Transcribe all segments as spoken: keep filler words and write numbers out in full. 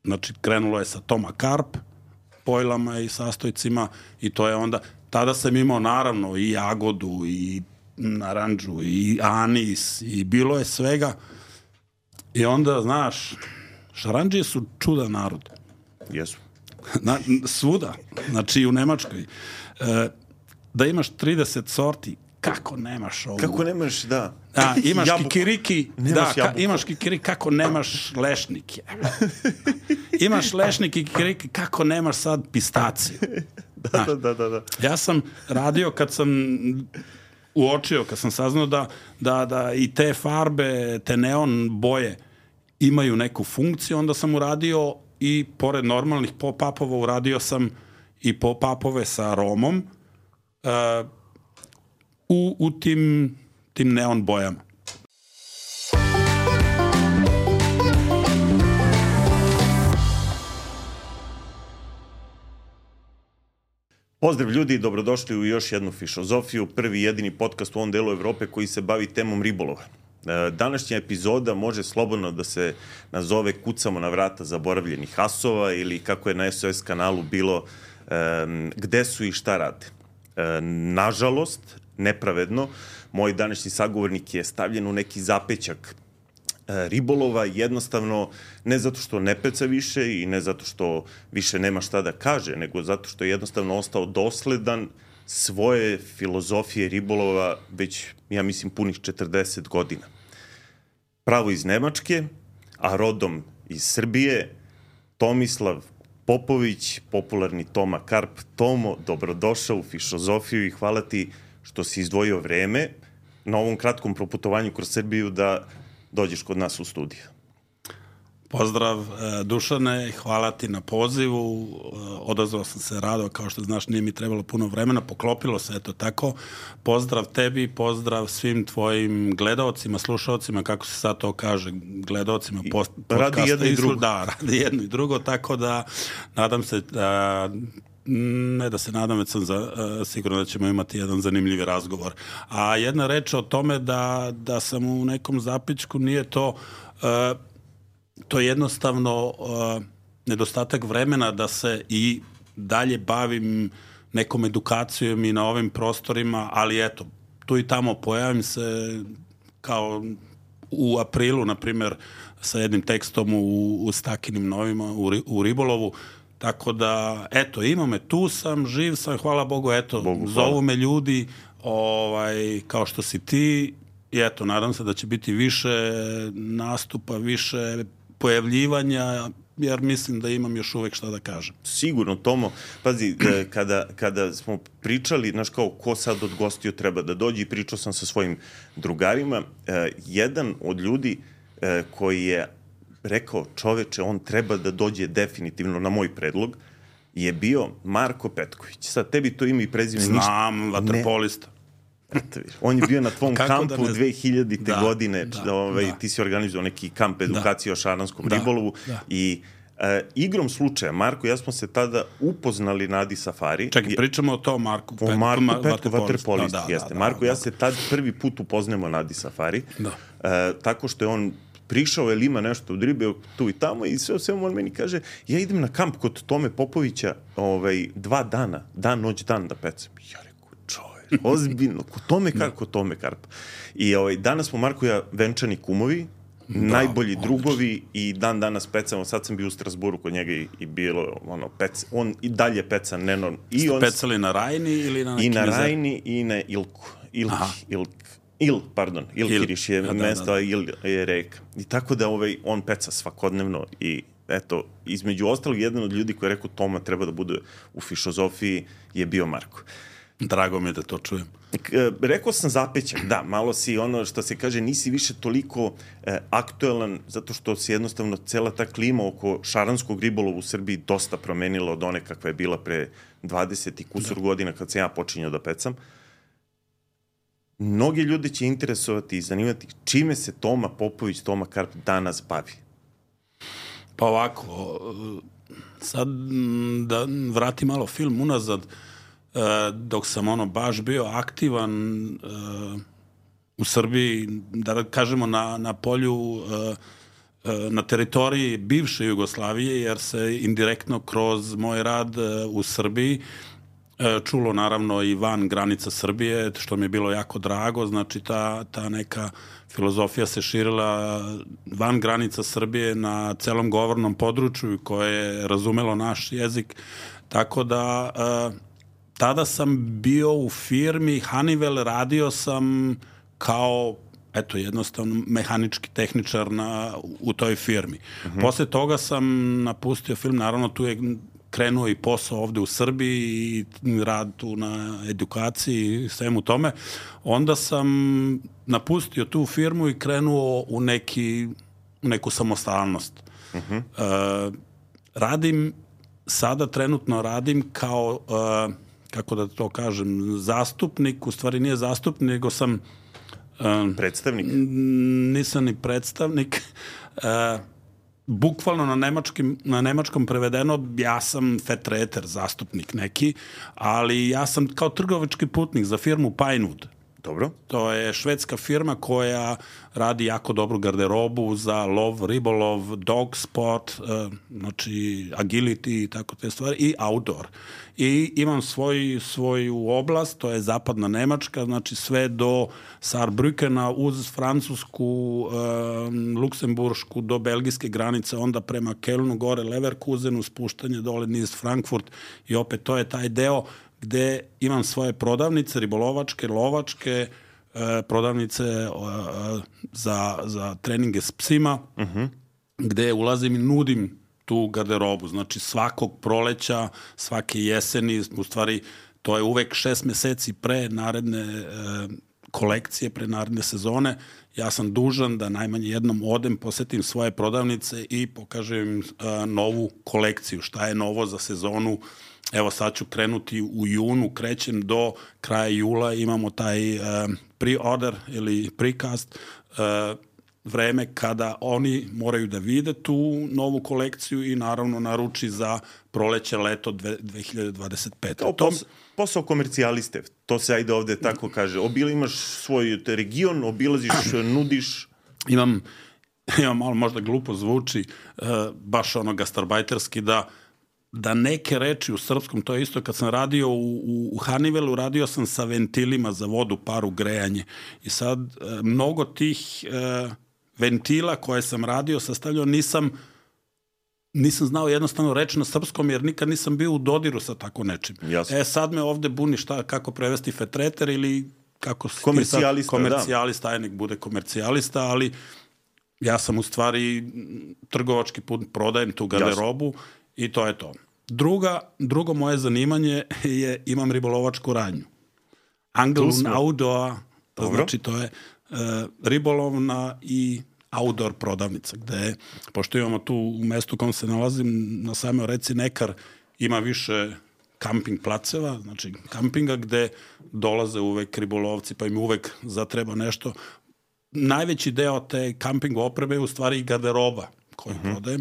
znači krenulo je sa Toma Karp, pojlama i sastojcima i to je onda, tada sam imao naravno i jagodu i naranđu i anis i bilo je svega i onda, znaš, šarandžije su čudan narod. Jesu. Na, svuda, znači i u Nemačkoj. E, da imaš trideset sorti, kako nemaš ovu? Kako nemaš, da. A, imaš jabuku. Kikiriki, Nemaš da, ka, imaš kikiriki, kako nemaš lešnik. Imaš lešnik i kikiriki, kako nemaš sad pistaciju. da, da, da, da, da. Ja sam radio kad sam uočio, kad sam saznao da, da, da i te farbe, te neon boje imaju neku funkciju, onda sam uradio i pored normalnih pop-upova uradio sam i pop-upove sa aromom uh, u, u tim, tim neon bojama. Pozdrav ljudi, dobrodošli u još jednu Fišozofiju, prvi jedini podcast u ovom delu Evrope koji se bavi temom ribolova. Današnja epizoda može slobodno da se nazove Kucamo na vrata zaboravljenih asova ili kako je na S O S kanalu bilo Gde su i šta rade. Nažalost, nepravedno, moj današnji sagovornik je stavljen u neki zapećak ribolova, jednostavno ne zato što ne peca više i ne zato što više nema šta da kaže, nego zato što je jednostavno ostao dosledan svoje filozofije ribolova već, ja mislim, punih četrdeset godina. Pravo iz Nemačke, a rodom iz Srbije, Tomislav Popović, popularni Toma Karp. Tomo, dobrodošao u Fišozofiju i hvala ti što si izdvojio vreme na ovom kratkom proputovanju kroz Srbiju da dođeš kod nas u studiju. Pozdrav, Dušane, hvala ti na pozivu, odazvao sam se rado, kao što znaš, nije mi trebalo puno vremena, poklopilo se, eto tako. Pozdrav tebi, pozdrav svim tvojim gledaocima, slušaocima, kako se sad to kaže, gledaocima post, podcasta. Radi jedno i drugo. Da, radi jedno i drugo, tako da nadam se da... ne da se nadam, već sam za, uh, sigurno da ćemo imati jedan zanimljivi razgovor. A jedna reč o tome da, da sam u nekom zapičku, nije to uh, to je jednostavno uh, nedostatak vremena da se i dalje bavim nekom edukacijom i na ovim prostorima, ali eto, tu i tamo pojavim se kao u aprilu, na primjer, sa jednim tekstom u, u Stakinim novima, u, u Ribolovu. Tako da, eto, ima me, tu sam, živ sam, hvala Bogu, eto, Bogu, zovu me ljudi, ovaj, kao što si ti, i eto, nadam se da će biti više nastupa, više pojavljivanja, jer mislim da imam još uvek šta da kažem. Sigurno, Tomo, pazi, kada, kada smo pričali, znaš kao, ko sad od gostiju treba da dođe, i pričao sam sa svojim drugarima, eh, jedan od ljudi eh, koji je rekao, čoveče, on treba da dođe definitivno na moj predlog, je bio Marko Petković. Sad, tebi to ime i prezime ništa... Znam, vaterpolista. On je bio na tvom kampu da ne... dve hiljadite. Da, godine, da, ovaj, da. Ti si organizovao neki kamp edukacije da. o šaranskom da, ribolovu da. i uh, igrom slučaja, Marko i ja smo se tada upoznali na Adi Safari. Čekaj, pričamo o to Marku Petku. O Marku ma, Petku, vaterpolist, da, da, jeste. Da, da, Marko i da, ja se tad prvi put upoznemo na Adi Safari, da. Uh, tako što je on prišao, je ima nešto od ribe tu i tamo i sve o svemu on meni kaže, ja idem na kamp kod Tome Popovića ovaj, dva dana, dan, noć, dan da pecam. Ja rekao, čovječ, ozbiljno, kod Tome Karp, kod Tome Karp. I ovaj, danas smo Marko i ja venčani kumovi, da, najbolji odlično. drugovi i dan danas pecamo. Sad sam bio u Strasburu kod njega i, i bilo ono, pec, on i dalje peca nenorm. I Ste on, pecali na Rajni ili na I na Rajni i na Ilku. Ilk, Ilk. Il, pardon, Ilkiriš je da, mesto, da, da. a Il je reka. I tako da ovaj, on peca svakodnevno i eto, između ostalog, jedan od ljudi koji je rekao Toma treba da bude u Fišozofiji je bio Marko. Drago mi je da to čujem. E, rekao sam zapećak, da, malo si ono što se kaže, nisi više toliko e, aktuelan, zato što se jednostavno cela ta klima oko šaranskog ribolova u Srbiji dosta promenila od one kakva je bila pre dvadeset i kusur da. godina kad sam ja počinjao da pecam. Mnogi ljudi će interesovati i zanimati čime se Toma Popović, Toma Karp danas bavi. Pa ovako, sad da vratim malo film unazad, dok sam ono baš bio aktivan u Srbiji, da kažemo na, na polju na teritoriji bivše Jugoslavije, jer se indirektno kroz moj rad u Srbiji čulo naravno i van granica Srbije, što mi je bilo jako drago, znači ta, ta neka filozofija se širila van granica Srbije na celom govornom području koje je razumelo naš jezik, tako da tada sam bio u firmi Honeywell, radio sam kao eto, jednostavno mehanički tehničar na, u toj firmi. Uh-huh. Posle toga sam napustio film, naravno tu je krenuo i posao ovde u Srbiji i rad tu na edukaciji i svemu tome. Onda sam napustio tu firmu i krenuo u, neki, u neku samostalnost. Uh-huh. Uh, radim, sada trenutno radim kao, uh, kako da to kažem, zastupnik, u stvari nije zastupnik, nego sam Um, predstavnik? Nisam ni predstavnik. Uh, bukvalno na, nemačkim, na nemačkom prevedeno ja sam Vertreter, zastupnik neki, ali ja sam kao trgovački putnik za firmu Pinewood. Dobro. To je švedska firma koja radi jako dobru garderobu za lov, ribolov, dog sport, uh, znači agility i tako te stvari, i outdoor. I imam svoj, svoju oblast, to je zapadna Nemačka, znači sve do Saarbrückena uz Francusku, uh, Luksemburšku, do belgijske granice, onda prema Kölnu, gore Leverkusenu, spuštanje dole niz Frankfurt i opet to je taj deo gde imam svoje prodavnice, ribolovačke, lovačke, eh, prodavnice eh, za, za treninge s psima, uh-huh. gde ulazim i nudim tu garderobu. Znači svakog proleća, svake jeseni, u stvari to je uvek šest meseci pre naredne eh, kolekcije, pre naredne sezone. Ja sam dužan da najmanje jednom odem, posetim svoje prodavnice i pokažem eh, novu kolekciju. Šta je novo za sezonu. Evo sad ću krenuti u junu, krećem do kraja jula, imamo taj uh, pre-order ili precast, uh, vreme kada oni moraju da vide tu novu kolekciju i naravno naruči za proleće, leto dve hiljade dvadeset pete. Kao pos, posao komercijaliste, to se ajde ovde tako kaže. Obila imaš svoj region, obilaziš, nudiš... Imam, imam malo možda glupo zvuči, uh, baš ono gastarbajterski, da da neke reči u srpskom, to je isto kad sam radio u, u, u Honeywellu, radio sam sa ventilima za vodu, paru, grejanje. I sad e, mnogo tih e, ventila koje sam radio, sastavljao, nisam nisam znao jednostavno reći na srpskom, jer nikad nisam bio u dodiru sa tako nečim. Jasno. E sad me ovde buni šta, kako prevesti Vertreter ili kako... Komercijalista, komercijalista, da. Nek bude komercijalista, ali ja sam u stvari trgovački put, prodajem tu garderobu. Jasno. I to je to. Druga, drugo moje zanimanje je, imam ribolovačku radnju. Angelun outdoor, to znači to je uh, ribolovna i outdoor prodavnica, gde, pošto imamo tu u mestu u kom se nalazim, na samoj reci Nekar, ima više kamping placeva, znači kampinga, gde dolaze uvek ribolovci, pa im uvek zatreba nešto. Najveći deo te kamping opreme je u stvari i garderoba koju uh-huh. prodajem.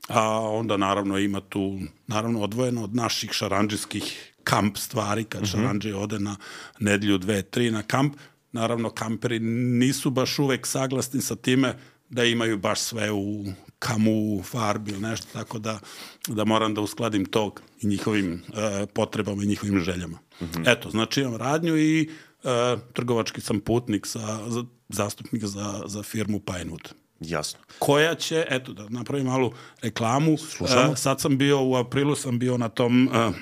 A onda naravno ima tu, naravno odvojeno od naših šarandžijskih kamp stvari, kad uh-huh. šarandžije ode na nedelju, dve, tri na kamp, naravno kamperi nisu baš uvek saglasni sa time da imaju baš sve u kamu, farbi ili nešto, tako da, da moram da uskladim to i njihovim uh, potrebama i njihovim željama. Uh-huh. Eto, znači imam radnju i uh, trgovački sam putnik sa, za, zastupnik za, za firmu Pinewood. Jasno. Koja će, eto, da napravim malu reklamu. Uh, sad sam bio, u aprilu sam bio na tom uh,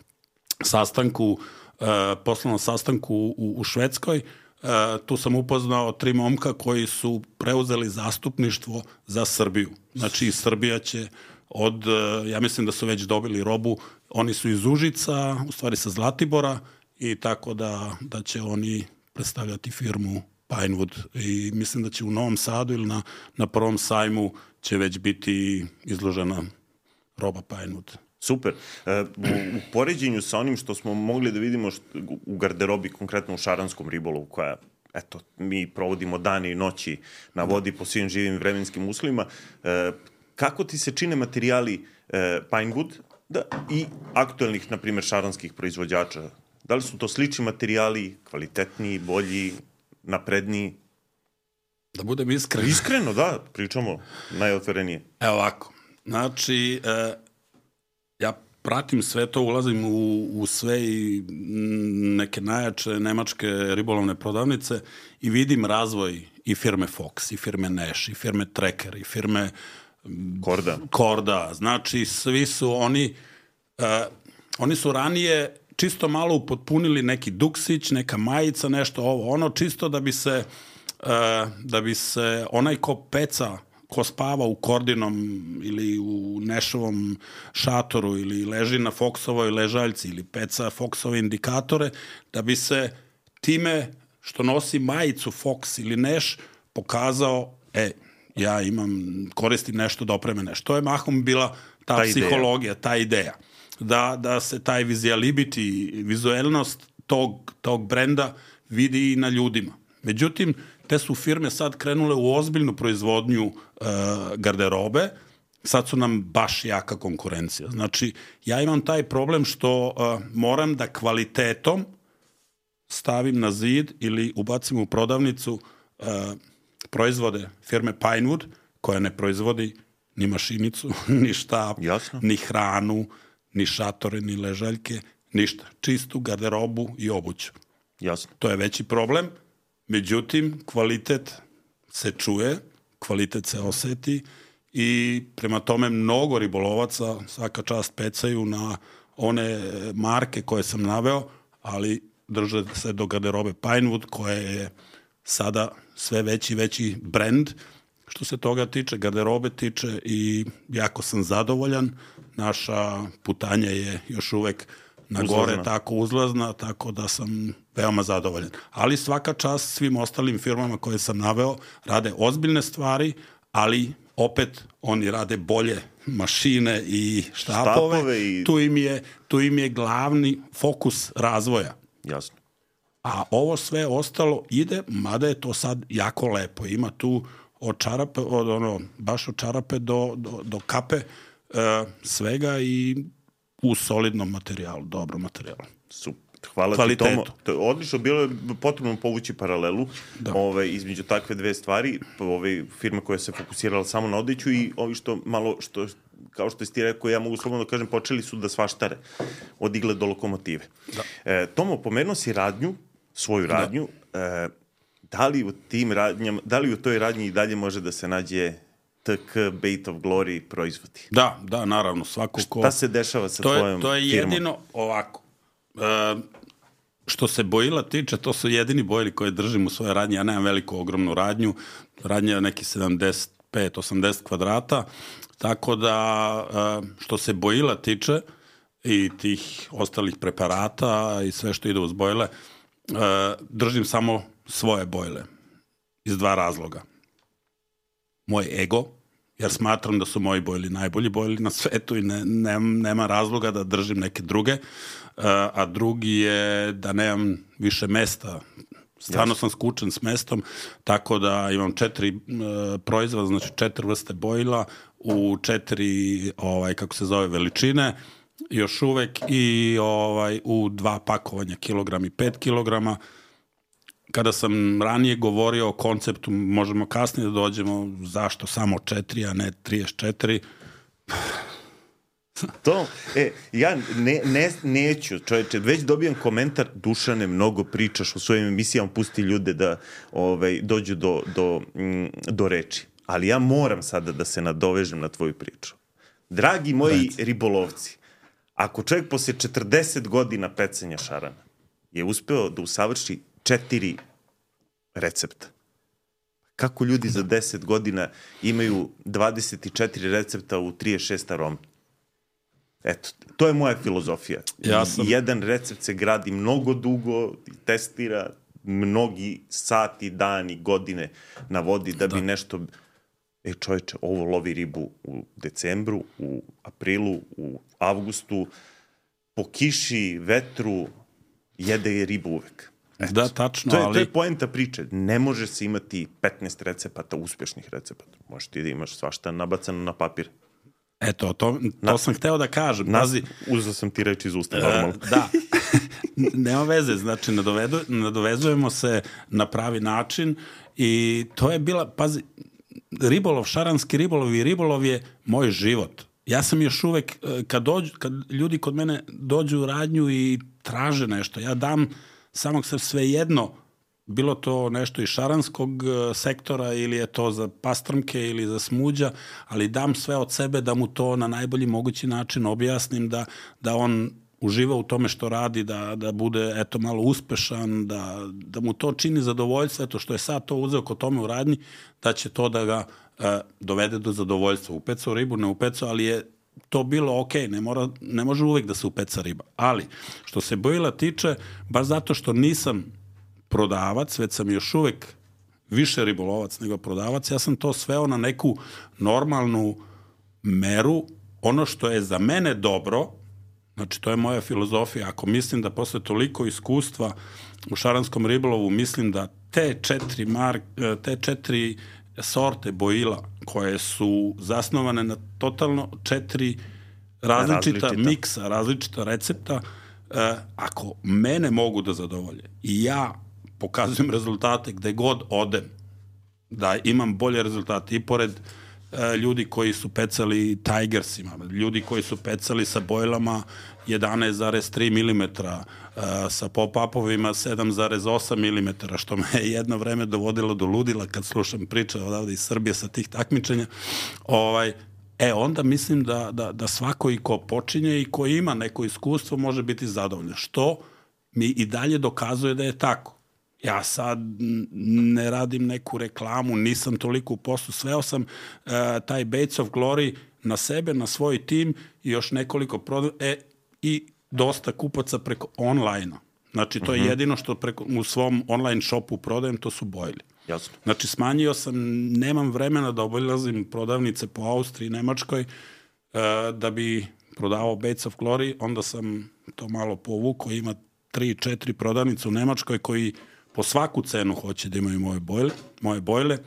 sastanku, uh, poslovnom sastanku u, u Švedskoj. Uh, tu sam upoznao tri momka koji su preuzeli zastupništvo za Srbiju. Znači, Srbija će od, uh, ja mislim da su već dobili robu, oni su iz Užica, u stvari sa Zlatibora, i tako da, da će oni predstavljati firmu Pinewood, i mislim da će u Novom Sadu ili na, na prvom sajmu će već biti izložena roba Pinewood. Super. E, u, u poređenju sa onim što smo mogli da vidimo što, u garderobi, konkretno u šaranskom ribolovu, koja, eto, mi provodimo dane i noći na vodi po svim živim vremenskim uslovima, e, kako ti se čine materijali e, Pinewood da, i aktuelnih, na primjer, šaranskih proizvođača? Da li su to slični materijali, kvalitetniji, bolji, napredniji? Da budem iskren. Iskreno, da, pričamo najotvorenije. Evo ovako, znači, e, ja pratim sve to, ulazim u, u sve i neke najjače nemačke ribolovne prodavnice i vidim razvoj i firme Fox, i firme Nash, i firme Tracker, i firme Korda. Korda. Znači, svi su oni, uh, oni su ranije čisto malo upotpunili neki duksić, neka majica, nešto ovo, ono, čisto da bi se, uh, da bi se onaj ko peca, ko spava u Kordinom ili u Nešovom šatoru ili leži na Foxovoj ležaljci ili peca Foxove indikatore, da bi se time što nosi majicu Fox ili Neš pokazao, e, ja imam, koristim nešto da opreme nešto. To je mahom bila ta, ta psihologija, ideja. ta ideja. Da, da se taj vizuality, vizuelnost tog, tog brenda vidi i na ljudima. Međutim, te su firme sad krenule u ozbiljnu proizvodnju uh, garderobe, sad su nam baš jaka konkurencija. Znači, ja imam taj problem što uh, moram da kvalitetom stavim na zid ili ubacim u prodavnicu uh, proizvode firme Pinewood, koja ne proizvodi ni mašinicu, ni štap, Jasno. ni hranu, ni šatore, ni ležaljke, ništa. Čistu garderobu i obuću. Jasno. To je veći problem. Međutim, kvalitet se čuje, kvalitet se oseti i prema tome mnogo ribolovaca svaka čast pecaju na one marke koje sam naveo, ali drže se do garderobe Pinewood, koja je sada sve veći i veći brend. Što se toga tiče, garderobe tiče, i jako sam zadovoljan. Naša putanja je još uvek na gore uzlazna. tako uzlazna, tako da sam veoma zadovoljan. Ali svaka čast svim ostalim firmama koje sam naveo, rade ozbiljne stvari, ali opet oni rade bolje mašine i štapove. štapove i... Tu, im je, tu im je glavni fokus razvoja. Jasno. A ovo sve ostalo ide, mada je to sad jako lepo. Ima tu od čarape, od ono, baš od čarape do, do, do kape, e, svega i u solidnom materijalu, dobrom materijalu. Super. Hvala Kvalitetu. ti, Tomo. To je odlično. Bilo je potrebno povući paralelu ove, između takve dve stvari. Ove, firma koja se fokusirala samo na odeću i ovi što malo, što, kao što ti rekao, ja mogu slobodno da kažem, počeli su da svaštare od igle do lokomotive. Da. E, Tomo, pomenuo si radnju, svoju radnju. Da. E, da li u tim radnjama, da li u toj radnji i dalje može da se nađe T K Bait of Glory proizvodi? Da, da, naravno. Svako ko... Šta se dešava sa to je, tvojom firmom? To je jedino ovako. E, što se bojila tiče, to su jedini bojili koje držim u svoje radnje. Ja nemam veliku, ogromnu radnju. Radnja je neki sedamdeset pet osamdeset kvadrata. Tako da, e, što se bojila tiče i tih ostalih preparata i sve što ide uz bojile, e, držim samo svoje bojile. Iz dva razloga. Moj ego, jer smatram da su moji bojili najbolji bojili na svetu i ne, ne, nema razloga da držim neke druge, a drugi je da nemam više mesta. Stvarno yes. sam skučen s mestom, tako da imam četiri uh, proizvoda, znači četiri vrste bojila u četiri, ovaj, kako se zove, veličine, još uvek, i ovaj, u dva pakovanja, kilogram i pet kilograma. Kada sam ranije govorio o konceptu, možemo kasnije da dođemo, zašto samo četiri, a ne trideset četiri. To, e, ja ne, ne, neću, čovječe, već dobijam komentar, Dušane, mnogo pričaš u svojim emisijama, pusti ljude da ovaj, dođu do, do, do reči. Ali ja moram sada da se nadovežem na tvoju priču. Dragi moji Reci. ribolovci, ako čovjek posle četrdeset godina pecanja šarana je uspeo da usavrši četiri recepta, kako ljudi za deset godina imaju dvadeset četiri recepta u trideset šest aroma? Eto, to je moja filozofija. Ja sam... Jedan recept se gradi mnogo dugo, testira mnogi sati, dani, godine na vodi da bi da. nešto... E, čovječe, ovo lovi ribu u decembru, u aprilu, u avgustu, po kiši, vetru, jede je ribu uvek. Eto, da, tačno, to je, ali... To je poenta priče. Ne može se imati petnaest recepata, uspješnih recepata. Možeš ti da imaš svašta nabacano na papir. Eto, to, to na, sam hteo da kažem. Na, uzeo sam ti reći iz usta, normalno. Uh, da, nema veze, znači nadovedu, nadovezujemo se na pravi način I to je bila, pazi, ribolov, šaranski ribolov i ribolov je moj život. Ja sam još uvek, kad, dođu, kad ljudi kod mene dođu u radnju i traže nešto, ja dam samog se svejedno, bilo to nešto iz šaranskog sektora ili je to za pastrmke ili za smuđa, ali dam sve od sebe da mu to na najbolji mogući način objasnim, da, da on uživa u tome što radi, da, da bude eto malo uspešan, da, da mu to čini zadovoljstvo, eto što je sad to uzeo kod tome u radnji, da će to da ga e, dovede do zadovoljstva. Upecao ribu, ne upecao, ali je to bilo ok, ne, mora, ne može uvek da se upeca riba. Ali, što se bojila tiče, baš zato što nisam prodavac, već sam još uvek više ribolovac nego prodavac, ja sam to sveo na neku normalnu meru, ono što je za mene dobro. Znači, to je moja filozofija. Ako mislim da posle toliko iskustva u šaranskom ribolovu, mislim da te četiri, mark, te četiri sorte bojila koje su zasnovane na totalno četiri različita, različita. miksa, različita recepta, eh, ako mene mogu da zadovolje i ja pokazujem rezultate gde god odem, da imam bolje rezultate i pored ljudi koji su pecali Tigersima, ljudi koji su pecali sa bojlama jedanaest zarez tri milimetra, sa pop-upovima sedam zarez osam milimetara, što me je jedno vreme dovodilo do ludila kad slušam priče odavde iz Srbije sa tih takmičenja. Ovaj, e, onda mislim da, da, da svako i ko počinje i ko ima neko iskustvo može biti zadovoljno. Što mi i dalje dokazuje da je tako. Ja sad ne radim neku reklamu, nisam toliko u poslu, sveo sam uh, taj Baits of Glory na sebe, na svoj tim i još nekoliko prodav... E, i dosta kupaca preko online-a. Znači, to uh-huh. je jedino što preko, u svom online shopu prodajem, to su bojli. Jasno. Znači, smanjio sam, nemam vremena da obilazim prodavnice po Austriji, Nemačkoj, uh, da bi prodavao Baits of Glory, onda sam to malo povukao, ima tri, četiri prodavnice u Nemačkoj koji po svaku cenu hoće da imaju moje bojle, moje bojle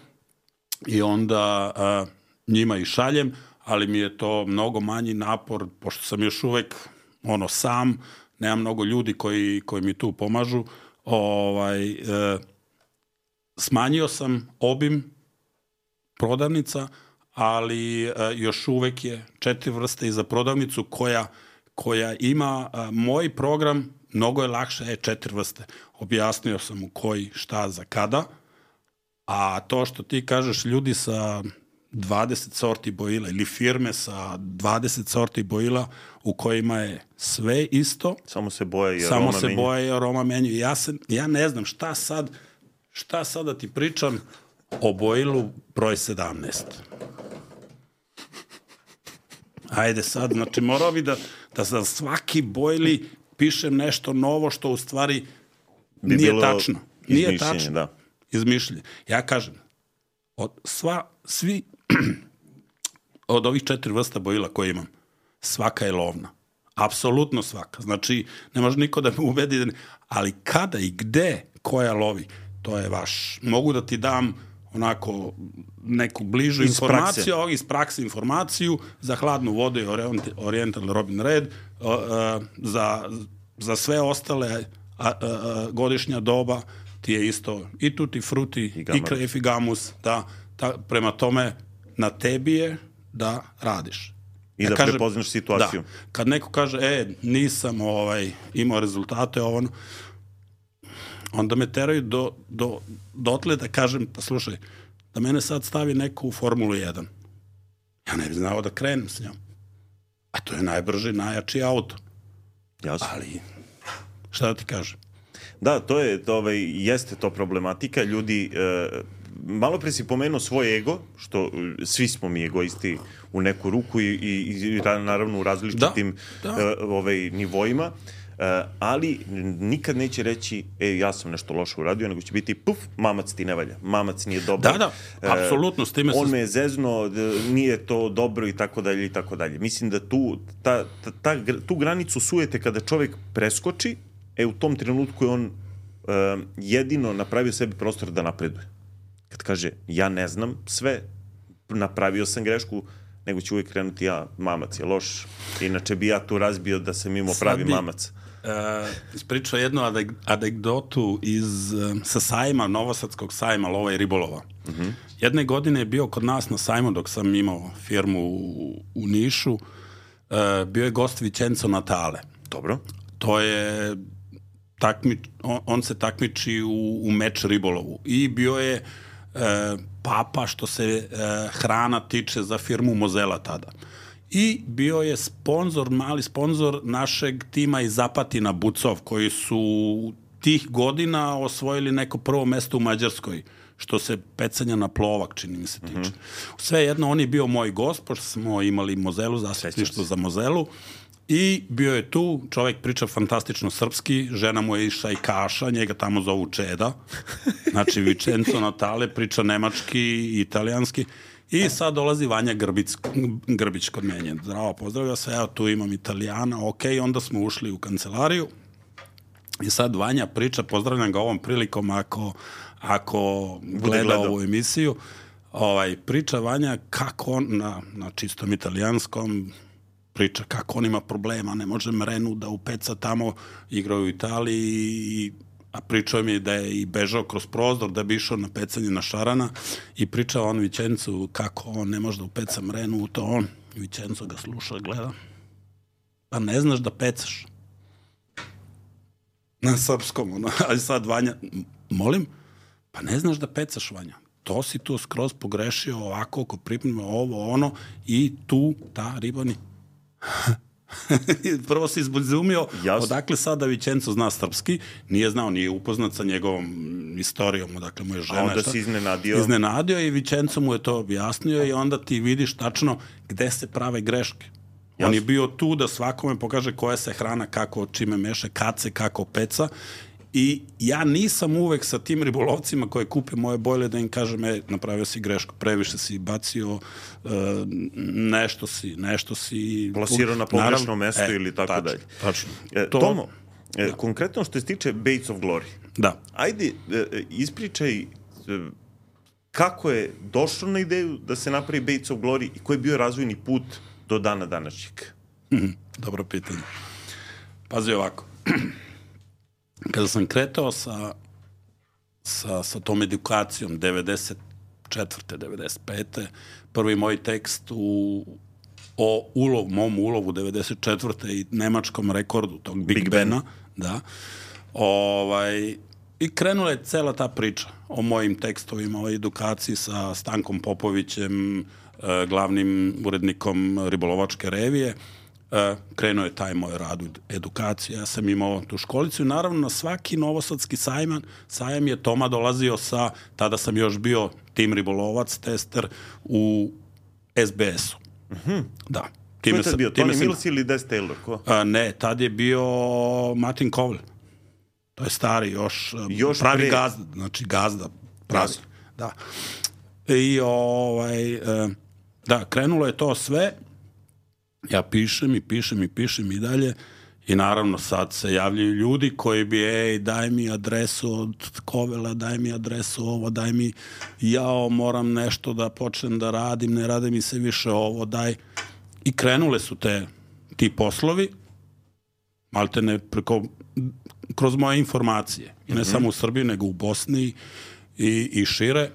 i onda a, njima i šaljem, ali mi je to mnogo manji napor, pošto sam još uvek ono, sam, nemam mnogo ljudi koji, koji mi tu pomažu. Ovaj, e, smanjio sam obim prodavnica, ali e, još uvek je četiri vrste i za prodavnicu koja, koja ima a, moj program. Mnogo je lakše, e, četiri vrste. Objasnio sam u koji, šta, za kada, a to što ti kažeš ljudi sa dvadeset sorti bojila ili firme sa dvadeset sorti bojila u kojima je sve isto, samo se boja i aroma samo menju. se boja i aroma menju. Ja, se, ja ne znam šta sad, šta sad da ti pričam o bojilu broj sedamnaest. Ajde sad, znači morao bi da, da za svaki bojli pišem nešto novo što u stvari bi nije tačno. Nije tačno. Da. Izmišljenje. Ja kažem, od sva, svi, od ovih četiri vrsta bojila koje imam, svaka je lovna. Apsolutno svaka. Znači, ne može niko da me ubedi, da ne, ali kada i gde koja lovi, to je vaš. Mogu da ti dam onako neku bližu iz informaciju, prakse. iz prakse informaciju, za hladnu vodu je Oriental Robin Red, uh, uh, za, za sve ostale uh, uh, godišnja doba ti je isto i tutti frutti, i, i krefigamus, da, ta, prema tome na tebi je da radiš. I ja da kažem, prepoznaš situaciju. Da, kad neko kaže, e, nisam ovaj, imao rezultate, ono, onda me teraju do, do, dotle da kažem, pa slušaj, da mene sad stavi neko u Formulu jedan. Ja ne bih znao da krenem s njom. A to je najbrži, najjači auto. Jasno. Ali, šta da ti kažem? Da, to je, to, ovaj, jeste to problematika. Ljudi, e, malo pre si pomenuo svoj ego, što svi smo mi egoisti u neku ruku i, i, i naravno u različitim da, da. E, ovaj, nivoima. Uh, ali nikad neće reći e, ja sam nešto loše uradio, nego će biti puf, mamac ti ne valja, mamac nije dobar. Da, da, apsolutno, s time on se... me je zezno, nije to dobro i tako dalje i tako dalje. Mislim da tu, ta, ta, ta, tu granicu sujete kada čovjek preskoči, e u tom trenutku je on uh, jedino napravio sebi prostor da napreduje. Kad kaže ja ne znam sve, napravio sam grešku, nego će uvijek krenuti ja, mamac je loš, inače bi ja tu razbio da sam imao pravi bi... mamac. ispričao jednu anegdotu iz, sa sajma, Novosadskog sajma lova i ribolova. Uh-huh. Jedne godine je bio kod nas na sajmu dok sam imao firmu u, u Nišu, uh, bio je gost Vicenzo Natale. Dobro. To je takmič, on, on se takmiči u, u meč ribolovu i bio je uh, papa što se uh, hrana tiče za firmu Mozela tada. I bio je sponzor, mali sponzor našeg tima iz Zapatina Bucov, koji su tih godina osvojili neko prvo mesto u Mađarskoj, što se pecanja na plovak, čini mi se tiče. Mm-hmm. Sve jedno, on je bio moj gost, pošto smo imali Mozelu, zastupništvo za Mozelu, i bio je tu, čovjek priča fantastično srpski, žena mu je išla i kaša, njega tamo zovu Čeda, znači Vicenzo Natale priča nemački i italijanski. I sad dolazi Vanja Grbić, Grbić kod menje. Zdravo, pozdravlja se, evo tu imam Italijana, ok, onda smo ušli u kancelariju i sad Vanja priča, pozdravljam ga ovom prilikom ako, ako gleda ovu emisiju, ovaj, priča Vanja kako on, na, na čistom italijanskom, priča kako on ima problema, ne može Mrenu da upeca tamo, igrao u Italiji i a pričao mi je da je i bežao kroz prozor da bi išao na pecanje na šarana i pričao on Vicencu kako on ne može da upeca Mrenu u to on. Vicenco ga sluša, gleda. Pa ne znaš da pecaš. Na srpskom. Ono. Ali sad Vanja, molim, pa ne znaš da pecaš, Vanja. To si tu skroz pogrešio ovako, ako pripremimo ovo, ono i tu ta riba ni... Prvo se izbuzumio odakle sada Vicenzo zna srpski, nije znao, nije upoznat sa njegovom istorijom, odakle mu je žena. A onda si iznenadio. Iznenadio i Vicenzo mu je to objasnio i onda ti vidiš tačno gde se prave greške. Jasno. On je bio tu da svakome pokaže koja se hrana, kako, čime meše, kad se, kako peca. I ja nisam uvek sa tim ribolovcima koje kupe moje bojle da im kažem, e, napravio si grešku, previše si bacio, uh, nešto si, nešto si... Plasirao na pogrešno mesto e, ili tako tačno, dalje. Tačno. E, to, Tomo, e, da. Konkretno što se tiče Baits of Glory, da. Ajde, e, ispričaj e, kako je došlo na ideju da se napravi Baits of Glory i koji je bio razvojni put do dana današnjeg? Mm, dobro pitanje. Pazi ovako. Kada sam kretao sa, sa, sa tom edukacijom devedeset četvrte devedeset pete prvi moj tekst u, o ulov, mom ulovu devedeset četvrte i nemačkom rekordu tog Big, Big Bena, da, ovaj, i krenula je cela ta priča o mojim tekstovima, o edukaciji sa Stankom Popovićem, glavnim urednikom Ribolovačke revije. Uh, krenuo je taj moj rad u edukaciji, ja sam imao tu školicu i naravno na svaki novosadski sajman, sajam je Toma dolazio sa, tada sam još bio tim ribolovac, tester u es be esu. Uh-huh. Da. Ko je tad bio? Tony sam, Mills ili Des Taylor? Ko? Uh, ne, tad je bio Martin Cowell. To je stari, još, još pravi pre... gazda, znači gazda, pravi. Da. I ovaj, uh, da, krenulo je to sve. Ja pišem i pišem i pišem i dalje i naravno sad se javljaju ljudi koji bi, ej, daj mi adresu od Kovela, daj mi adresu ovo, daj mi, jao, moram nešto da počnem da radim, ne rade mi se više ovo, daj. I krenule su te, ti poslovi, malte ne preko, kroz moje informacije. I ne mm-hmm. samo u Srbiji, nego u Bosni i, i šire.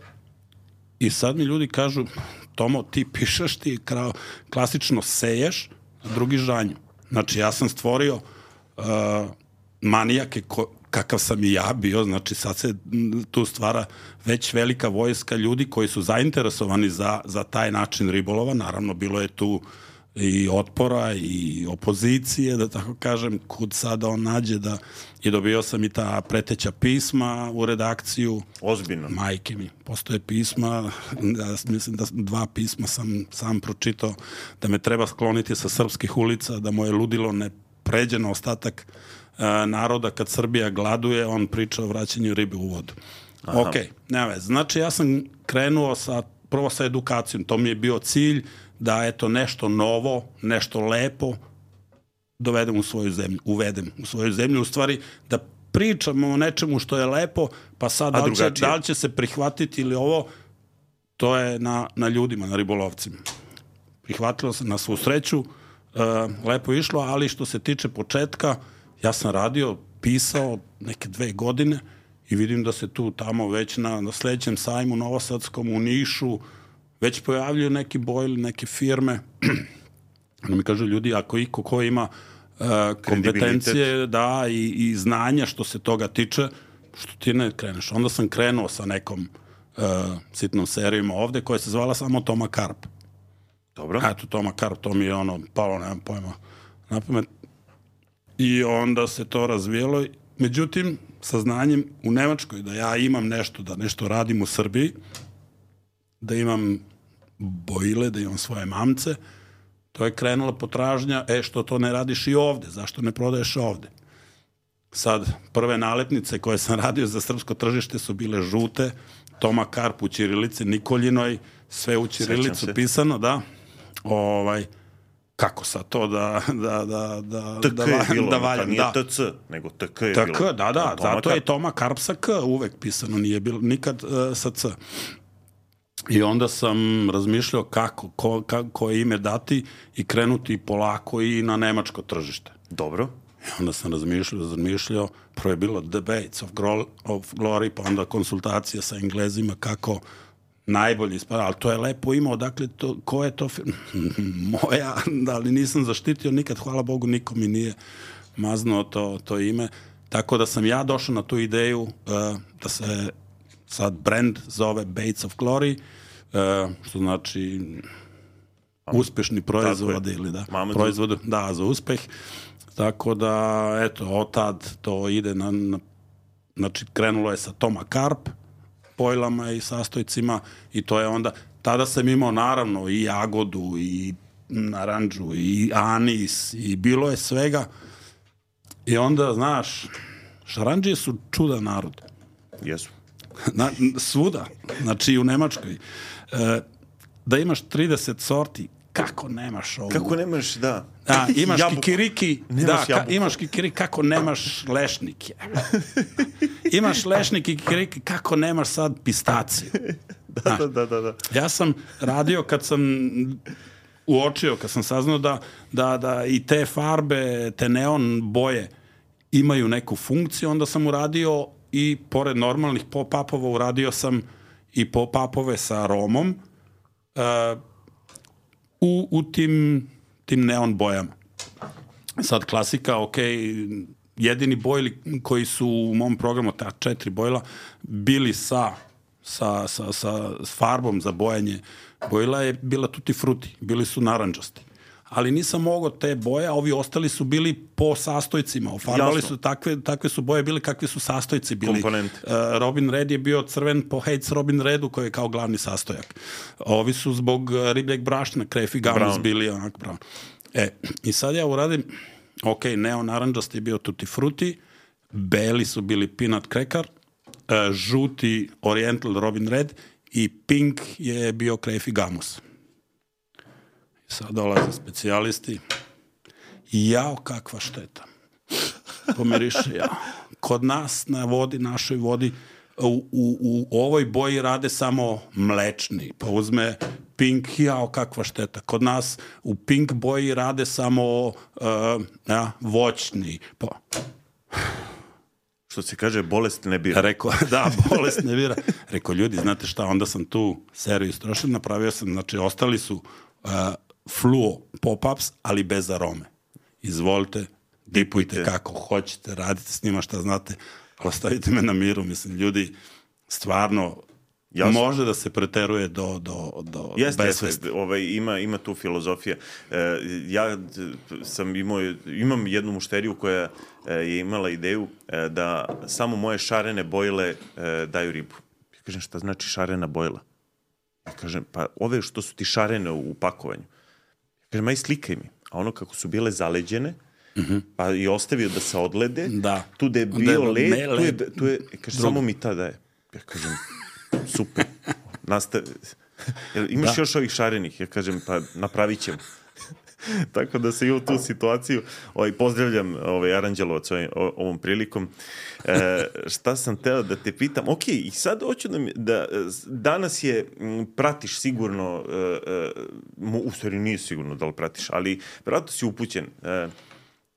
I sad mi ljudi kažu, Tomo, ti pišeš, ti krao, klasično seješ, a drugi žanju. Znači, ja sam stvorio uh, manijake ko, kakav sam i ja bio, znači sad se tu stvara već velika vojska ljudi koji su zainteresovani za, za taj način ribolova. Naravno, bilo je tu i otpora i opozicije, da tako kažem, kud sada on nađe da i dobio sam i ta preteća pisma u redakciju. Ozbiljno. Majke mi. Postoje pisma, ja mislim da dva pisma sam sam pročitao, da me treba skloniti sa srpskih ulica, da moje ludilo ne pređe na ostatak uh, naroda kad Srbija gladuje, on priča o vraćanju ribe u vodu. Aha. Ok, nema veze. Znači ja sam krenuo sa, prvo sa edukacijom, to mi je bio cilj, da eto nešto novo, nešto lepo dovedem u svoju zemlju, uvedem u svoju zemlju, u stvari da pričamo o nečemu što je lepo, pa sad da li, će, da li će se prihvatiti ili ovo, to je na, na ljudima, na ribolovcima. Prihvatilo se na svu sreću, uh, lepo išlo, ali što se tiče početka, Ja sam radio, pisao neke dve godine i vidim da se tu tamo već na, na sledećem sajmu Novosadskom u Nišu već pojavljuju neki bojli, neke firme. Ono mi kažu ljudi, ako iko ko ima uh, kompetencije da, i, i znanja što se toga tiče, što ti ne kreneš. Onda sam krenuo sa nekom uh, sitnom serijom ovde koja se zvala samo Toma Karp. Dobro. Eto, Toma Karp, to mi je ono, palo, nemam pojma, napamet. I onda se to razvijelo. Međutim, sa znanjem u Nemačkoj da ja imam nešto, da nešto radim u Srbiji, da imam bojile, da imam svoje mamce, to je krenula potražnja, e, što to ne radiš i ovde, zašto ne prodaješ ovde? Sad, prve nalepnice koje sam radio za srpsko tržište su bile žute, Toma Karp u ćirilici, Nikoljinoj, sve u ćirilicu pisano, da. Ovaj, kako sad to da da da da T K da, je bilo, da valjam, nije da. T C, nego T K je T K, bilo. da, da, Toma zato Karp. je Toma Karp sa K uvek pisano, nije bilo nikad uh, sa C. I onda sam razmišljao kako, ko, kako, koje ime dati i krenuti polako i na nemačko tržište. Dobro. I onda sam razmišljao, razmišljao, prvo je bilo Debates of, Gro- of Glory, pa onda konsultacija sa Englezima kako najbolji ispada, ali to je lepo ime, odakle to, ko je to firma? Moja, ali nisam zaštitio nikad, hvala Bogu, niko mi nije maznuo to, to ime. Tako da sam ja došao na tu ideju uh, da se sad brand zove Bates of Glory, uh, što znači uspešni proizvod ili da, proizvod, da, za uspeh. Tako da, eto, od tad to ide na, na znači, krenulo je sa Toma Karp, bojlama i sastojcima i to je onda, tada sam imao naravno i jagodu i naranđu i anis i bilo je svega i onda, znaš, šarandžije su čudan narod. Jesu. Na, svuda, znači i u Nemačkoj. E, da imaš trideset sorti, kako nemaš ovu? Kako nemaš, da. A, imaš Jabuku. Kikiriki, Nemaš da, ka, imaš kikiriki, kako nemaš lešnike? Imaš lešnik i kikiriki, kako nemaš sad pistaciju? da, da, da, da, da. Ja sam radio kad sam uočio, kad sam saznao da, da, da i te farbe, te neon boje imaju neku funkciju, onda sam uradio i pored normalnih pop-upova uradio sam i pop-upove sa aromom uh, u, u tim, tim neon bojama. Sad klasika, ok, jedini bojli koji su u mom programu, ta četiri bojla, bili sa, sa, sa, sa farbom za bojanje bojila je bila tutti frutti, bili su naranđasti. Ali nisam mogao te boje, a ovi ostali su bili po sastojcima. Ofarbali su, takve, takve su boje bili kakvi su sastojci bili. Komponente. Uh, Robin Red je bio crven po Hates Robin Redu koji je kao glavni sastojak. Ovi su zbog ribljeg brašna, Krefi Gamus bili onak brown. E, i sad ja uradim, ok, neo naranđasti je bio tutti frutti, beli su bili peanut cracker, uh, žuti Oriental Robin Red i pink je bio Krefi Gamus. Sad dolaze specijalisti i jao, kakva šteta. Pomiriše ja. Kod nas na vodi, našoj vodi, u, u, u ovoj boji rade samo mlečni. Pa uzme pink, jao, kakva šteta. Kod nas u pink boji rade samo uh, ja, voćni. Pa... Što se kaže, bolest ne bira. Rekao, da, bolest ne bira. Rekao, ljudi, znate šta, onda sam tu seriju istrošio, napravio sam, znači, ostali su uh, fluo pop-ups, ali bez arome. Izvolite, dipujte kako hoćete, radite s njima šta znate, ali ostavite me na miru. Mislim, ljudi, stvarno, jasno, može da se preteruje do, do, do jeste, besvesti. Jeste, ovaj, ima, ima tu filozofija. E, ja sam imao, imam jednu mušteriju koja e, je imala ideju e, da samo moje šarene bojle e, daju ribu. Ja kažem, šta znači šarena bojla? Ja kažem, pa ove što su ti šarene u, u pakovanju. Ja kažem, aj slikaj mi. A ono kako su bile zaleđene, mm-hmm, pa i ostavio da se odlede, da, tu da je bio da, led, led, tu je, tu je kaže, samo mi ta daje. Ja kažem, super, nastavi. Imaš da. još ovih šarenih? Ja kažem, pa napravit ćemo. Tako da se i u tu situaciju ovaj, pozdravljam ovaj, Aranđelovac ovaj, ovom prilikom. E, šta sam teo da te pitam? Ok, i sad hoću da, mi, da danas je, m, pratiš sigurno, e, e, u stvari nije sigurno da li pratiš, ali vjerojatno si upućen. E,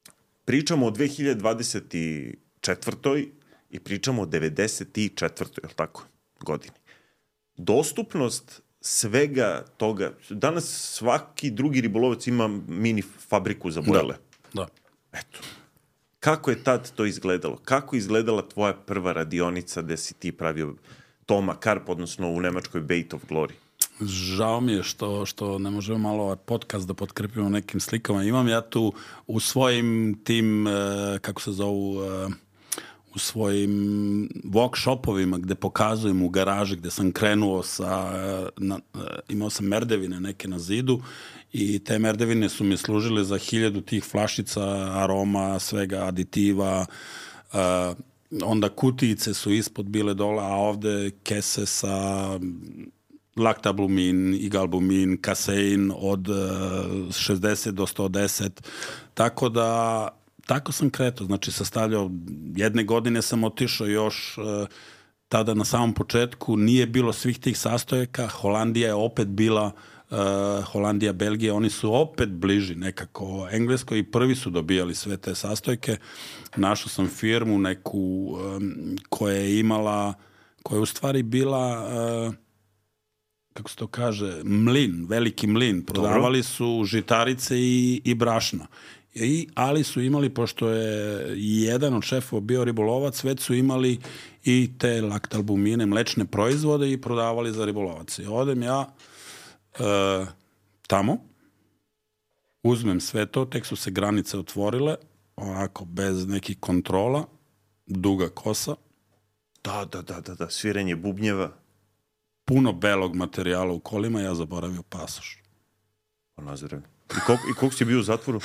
pričamo o dve hiljade dvadeset četvrtoj i pričamo o devedeset četvrtoj, je li tako, godini. Dostupnost svega toga, danas svaki drugi ribolovac ima mini fabriku za bojle. Da, da. Eto. Kako je tad to izgledalo? Kako je izgledala tvoja prva radionica gde si ti pravio Toma Karp, odnosno u Nemačkoj Bait of Glory? Žao mi je što, što ne možemo malo ovaj podcast da potkrepimo nekim slikama. Imam ja tu u svojim tim, kako se zovu, u svojim workshopovima gde pokazujem u garaži gde sam krenuo sa, na, imao sam merdevine neke na zidu i te merdevine su mi služile za hiljadu tih flašica, aroma, svega, aditiva, uh, onda kutijice su ispod bile dole, a ovde kese sa laktablumin, igalbumin, kasein od uh, šezdeset do sto deset, tako da tako sam kretao, znači sastavljao, jedne godine sam otišao još uh, tada na samom početku, nije bilo svih tih sastojaka, Holandija je opet bila, uh, Holandija, Belgija, oni su opet bliži nekako Engleskoj i prvi su dobijali sve te sastojke. Našao sam firmu neku um, koja je imala, koja je u stvari bila, uh, kako se to kaže, mlin, veliki mlin, prodavali su žitarice i, i brašno. I, ali su imali, pošto je jedan od šefova bio ribolovac, već su imali i te laktalbumine, mlečne proizvode i prodavali za ribolovac. I odem ja e, tamo, uzmem sve to, tek su se granice otvorile, onako bez nekih kontrola, duga kosa. Da, da, da, da, da, sviranje bubnjeva. Puno belog materijala u kolima, ja zaboravio pasoš. Pa nazdravim. I koliko, i koliko si bio u zatvoru?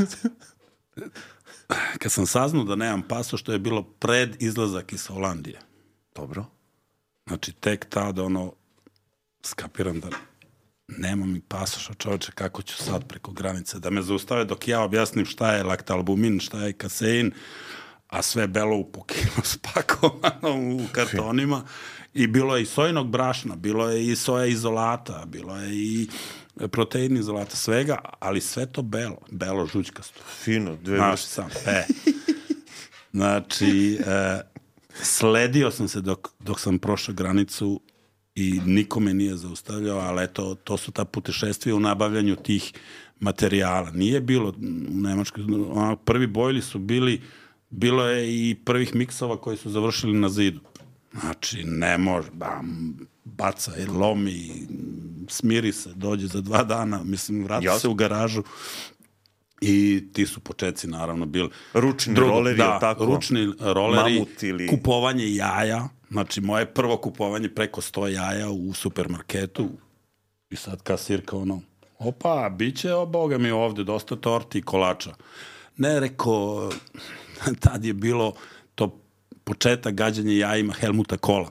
Kad sam saznao da nemam pasoš, to je bilo pred izlazak iz Holandije. Dobro. Znači, tek tada, ono, skapiram da nema mi pasoša, čovječe, kako ću sad preko granice da me zaustave dok ja objasnim šta je laktalbumin, šta je kasein, a sve belo u po kilo spakovano u kartonima. I bilo je i sojinog brašna, bilo je i soja izolata, bilo je i protein izolata, svega, ali sve to belo, belo žućkasto. Fino, dve Znaš sam, e. Znači, e, sledio sam se dok, dok sam prošao granicu i niko me nije zaustavljao, ali eto, to su ta putešestvija u nabavljanju tih materijala. Nije bilo u Nemačkoj, prvi bojli su bili, bilo je i prvih miksova koji su završili na zidu. Znači, ne može, bam, baca i lomi, smiri se, dođe za dva dana, mislim, vrati Jasne. se u garažu i ti su početci, naravno, bili. Ručni Drugo, roleri, da, tako? ručni roleri, Mamut ili... kupovanje jaja, znači, moje prvo kupovanje preko sto jaja u supermarketu i sad kasirka, ono, opa, bit će, o boga mi ovde, dosta torti i kolača. Ne, reko, tad je bilo to početak gađanja jajima Helmuta Kohla.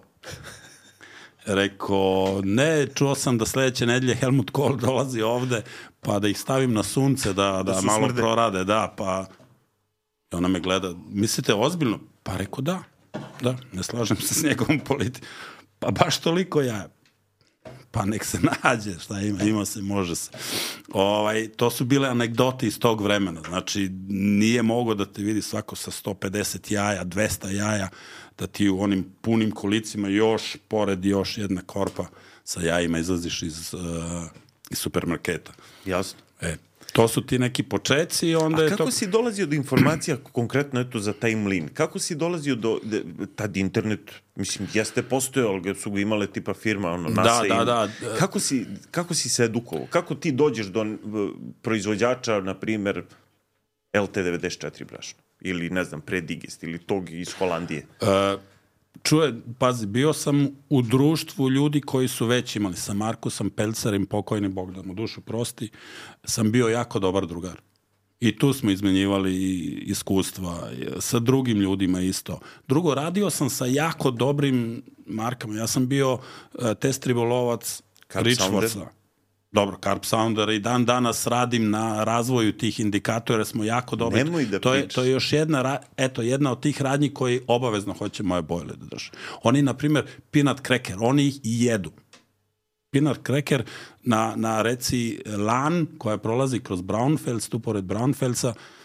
Rekao, ne, čuo sam da sledeće nedelje Helmut Kohl dolazi ovde, pa da ih stavim na sunce, da, da, da malo smrde. prorade, da, pa i ona me gleda, mislite ozbiljno? Pa rekao, da, da, ne slažem se s njegovom politikom. Pa baš toliko jaja. Pa nek se nađe, šta ima, ima se, može se. Ovaj, to su bile anegdote iz tog vremena, znači nije mogo da te vidi svako sa sto pedeset jaja, dvesta jaja, da ti u onim punim kolicima još, pored još jedna korpa sa jajima izlaziš iz, uh, iz supermarketa. Jasno. E, to su ti neki počeci i onda A je kako to... si dolazio do informacija konkretno eto za taj mlin? Kako si dolazio do, de, tad internet, mislim, jeste postojao, ali su ga imale tipa firma, ono, NASA da, da, da. Kako si, kako si se edukovao? Kako ti dođeš do proizvođača, na primer, L T devedeset četiri brašna? Ili, ne znam, Predigest, ili tog iz Holandije? Uh, čuje, pazi, bio sam u društvu ljudi koji su već imali, sa Markusom Pelcarim, pokojni Bog da mu dušu prosti, sam bio jako dobar drugar. I tu smo izmenjivali iskustva sa drugim ljudima isto. Drugo, radio sam sa jako dobrim markama. Ja sam bio uh, test ribolovac Richwatsa. Dobro, Carp Sounder i dan danas radim na razvoju tih indikatora, smo jako dobri. Nemoj da to je, to je još jedna, eto, jedna od tih radnji koji obavezno hoće moje bojle da drže. Oni, na primjer, peanut cracker, oni ih i jedu. Peanut cracker na, na reci Lan, koja prolazi kroz Braunfels, tu pored Braunfelsa,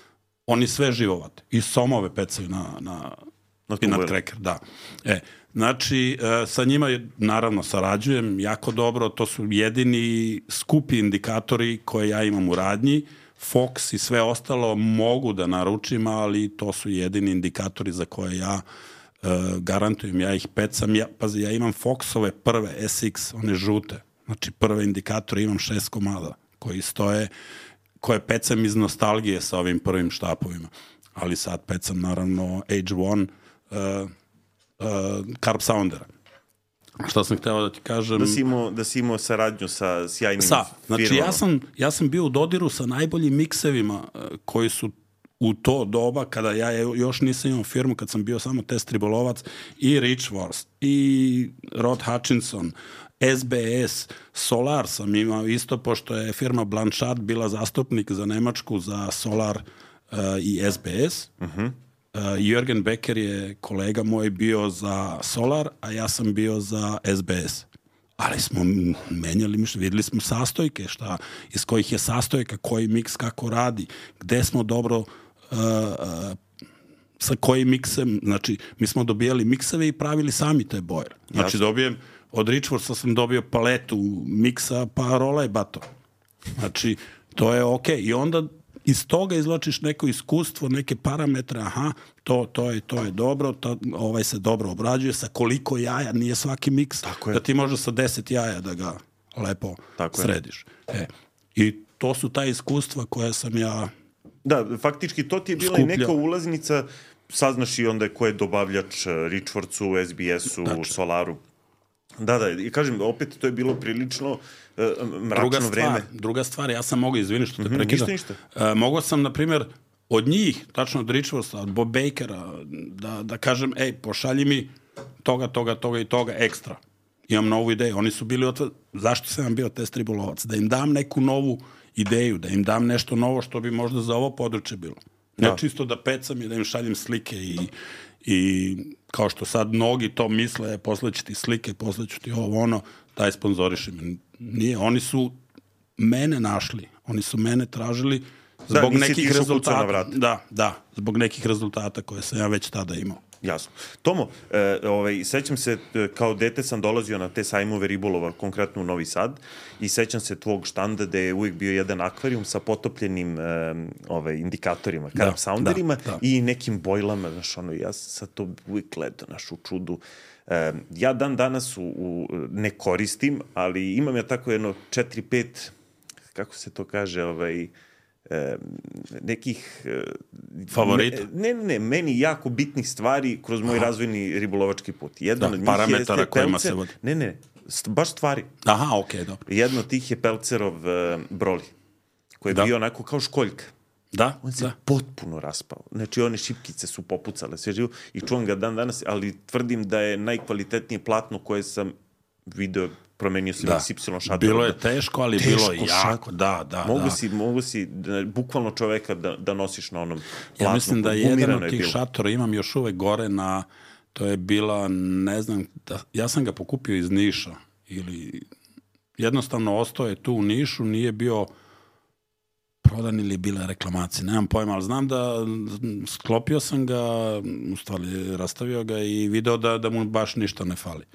oni sve živovate. I somove pecaju na, na, na peanut cracker, da. E, znači, e, sa njima naravno sarađujem jako dobro, to su jedini skupi indikatori koje ja imam u radnji. Fox i sve ostalo mogu da naručim, ali to su jedini indikatori za koje ja e, garantujem, ja ih pecam. Ja, pazi, ja imam Foxove prve S X, one žute, znači prve indikatore, imam šest komada koji stoje, koje pecam iz nostalgije sa ovim prvim štapovima. Ali sad pecam naravno H jedan uh, uh, Carp Soundera. Šta sam hteo da ti kažem? Da si imao, da si imao saradnju sa sjajnim sa, znači firmama. ja sam, ja sam bio u dodiru sa najboljim miksevima uh, koji su u to doba, kada ja još nisam imao firmu, kad sam bio samo test ribolovac, i Richworth, i Rod Hutchinson, S B S, Solar sam imao isto, pošto je firma Blanchard bila zastupnik za Nemačku, za Solar uh, i S B S. Uh-huh. Uh, Jürgen Becker je kolega moj bio za Solar, a ja sam bio za S B S. Ali smo menjali mišlje, videli smo sastojke, šta, iz kojih je sastojka, koji miks kako radi, gde smo dobro, uh, uh, sa kojim miksem, znači mi smo dobijali mikseve i pravili sami te boje. Znači Jasne. dobijem, od Richwordsa sam dobio paletu miksa, pa rola je bato. Znači, to je okej. I onda iz toga izločiš neko iskustvo, neke parametre, aha, to, to, je, to je dobro, to, ovaj se dobro obrađuje, sa koliko jaja, nije svaki miks, da ti može sa deset jaja da ga lepo Tako središ. E, I to su ta iskustva koje sam ja Da, faktički to ti je bila skupljao. I neka ulaznica, saznaš i onda ko je dobavljač Richwordsu, S B S-u, Dačno. Solaru. Da, da, i kažem, opet to je bilo prilično uh, mračno druga stvar, vreme. Druga stvar, ja sam mogao, izvini što te mm-hmm, prekidam, ništa, ništa. Uh, mogao sam, na primjer, od njih, tačno od Richwordsa, od Bob Bakera, da, da kažem, ej, pošalji mi toga, toga, toga i toga ekstra. Imam novu ideju. Oni su bili otvrdi. Zašto sam vam bio test ribolovac? Da im dam neku novu ideju, da im dam nešto novo što bi možda za ovo područje bilo. Ne da. Čisto da pecam i da im šaljem slike i, i kao što sad mnogi to misle, posleću ti slike, posleću ti ovo ono, daj sponzoriši me. Nije, oni su mene našli, oni su mene tražili zbog da, nekih rezultata. Da, da, zbog nekih rezultata koje sam ja već tada imao. Jasno. Tomo, e, ovaj, sećam se, kao dete sam dolazio na te sajmove ribolova, konkretno u Novi Sad, i sećam se tvog štanda da je uvijek bio jedan akvarijum sa potopljenim e, ovaj, indikatorima, carp da, sounderima da, da. I nekim bojlama, znaš, ono, ja sad to uvijek gledam, znaš, u čudu. E, ja dan danas u, u, ne koristim, ali imam ja tako jedno četiri pet, kako se to kaže, ovaj... E, nekih e, favorita. Ne, ne, ne, meni jako bitnih stvari kroz moj Aha. razvojni ribolovački put. Jedan da, od njih parametara je kojima se vodi. Ne, ne, st, baš stvari. Aha, okej, okay, dobro. Jedno od tih je Pelcerov uh, broli, koji je da. bio onako kao školjka. Da, on se da. potpuno raspao. Znači, one šipkice su popucale, sve živo, i čuvam ga dan danas, ali tvrdim da je najkvalitetnije platno koje sam video, promenio sam da. X Y šator. Bilo je teško, ali teško bilo je jako, da, da. Mogu da. si, mogu si da, bukvalno čoveka da, da nosiš na onom platnu. Ja mislim da jedan od tih šatora imam još uvek gore na, to je bila, ne znam, da, ja sam ga pokupio iz Niša, ili jednostavno ostao je tu u Nišu, nije bio prodan ili bila reklamacija, nemam pojma, ali znam da sklopio sam ga, u stvari rastavio ga i video da, da mu baš ništa ne fali.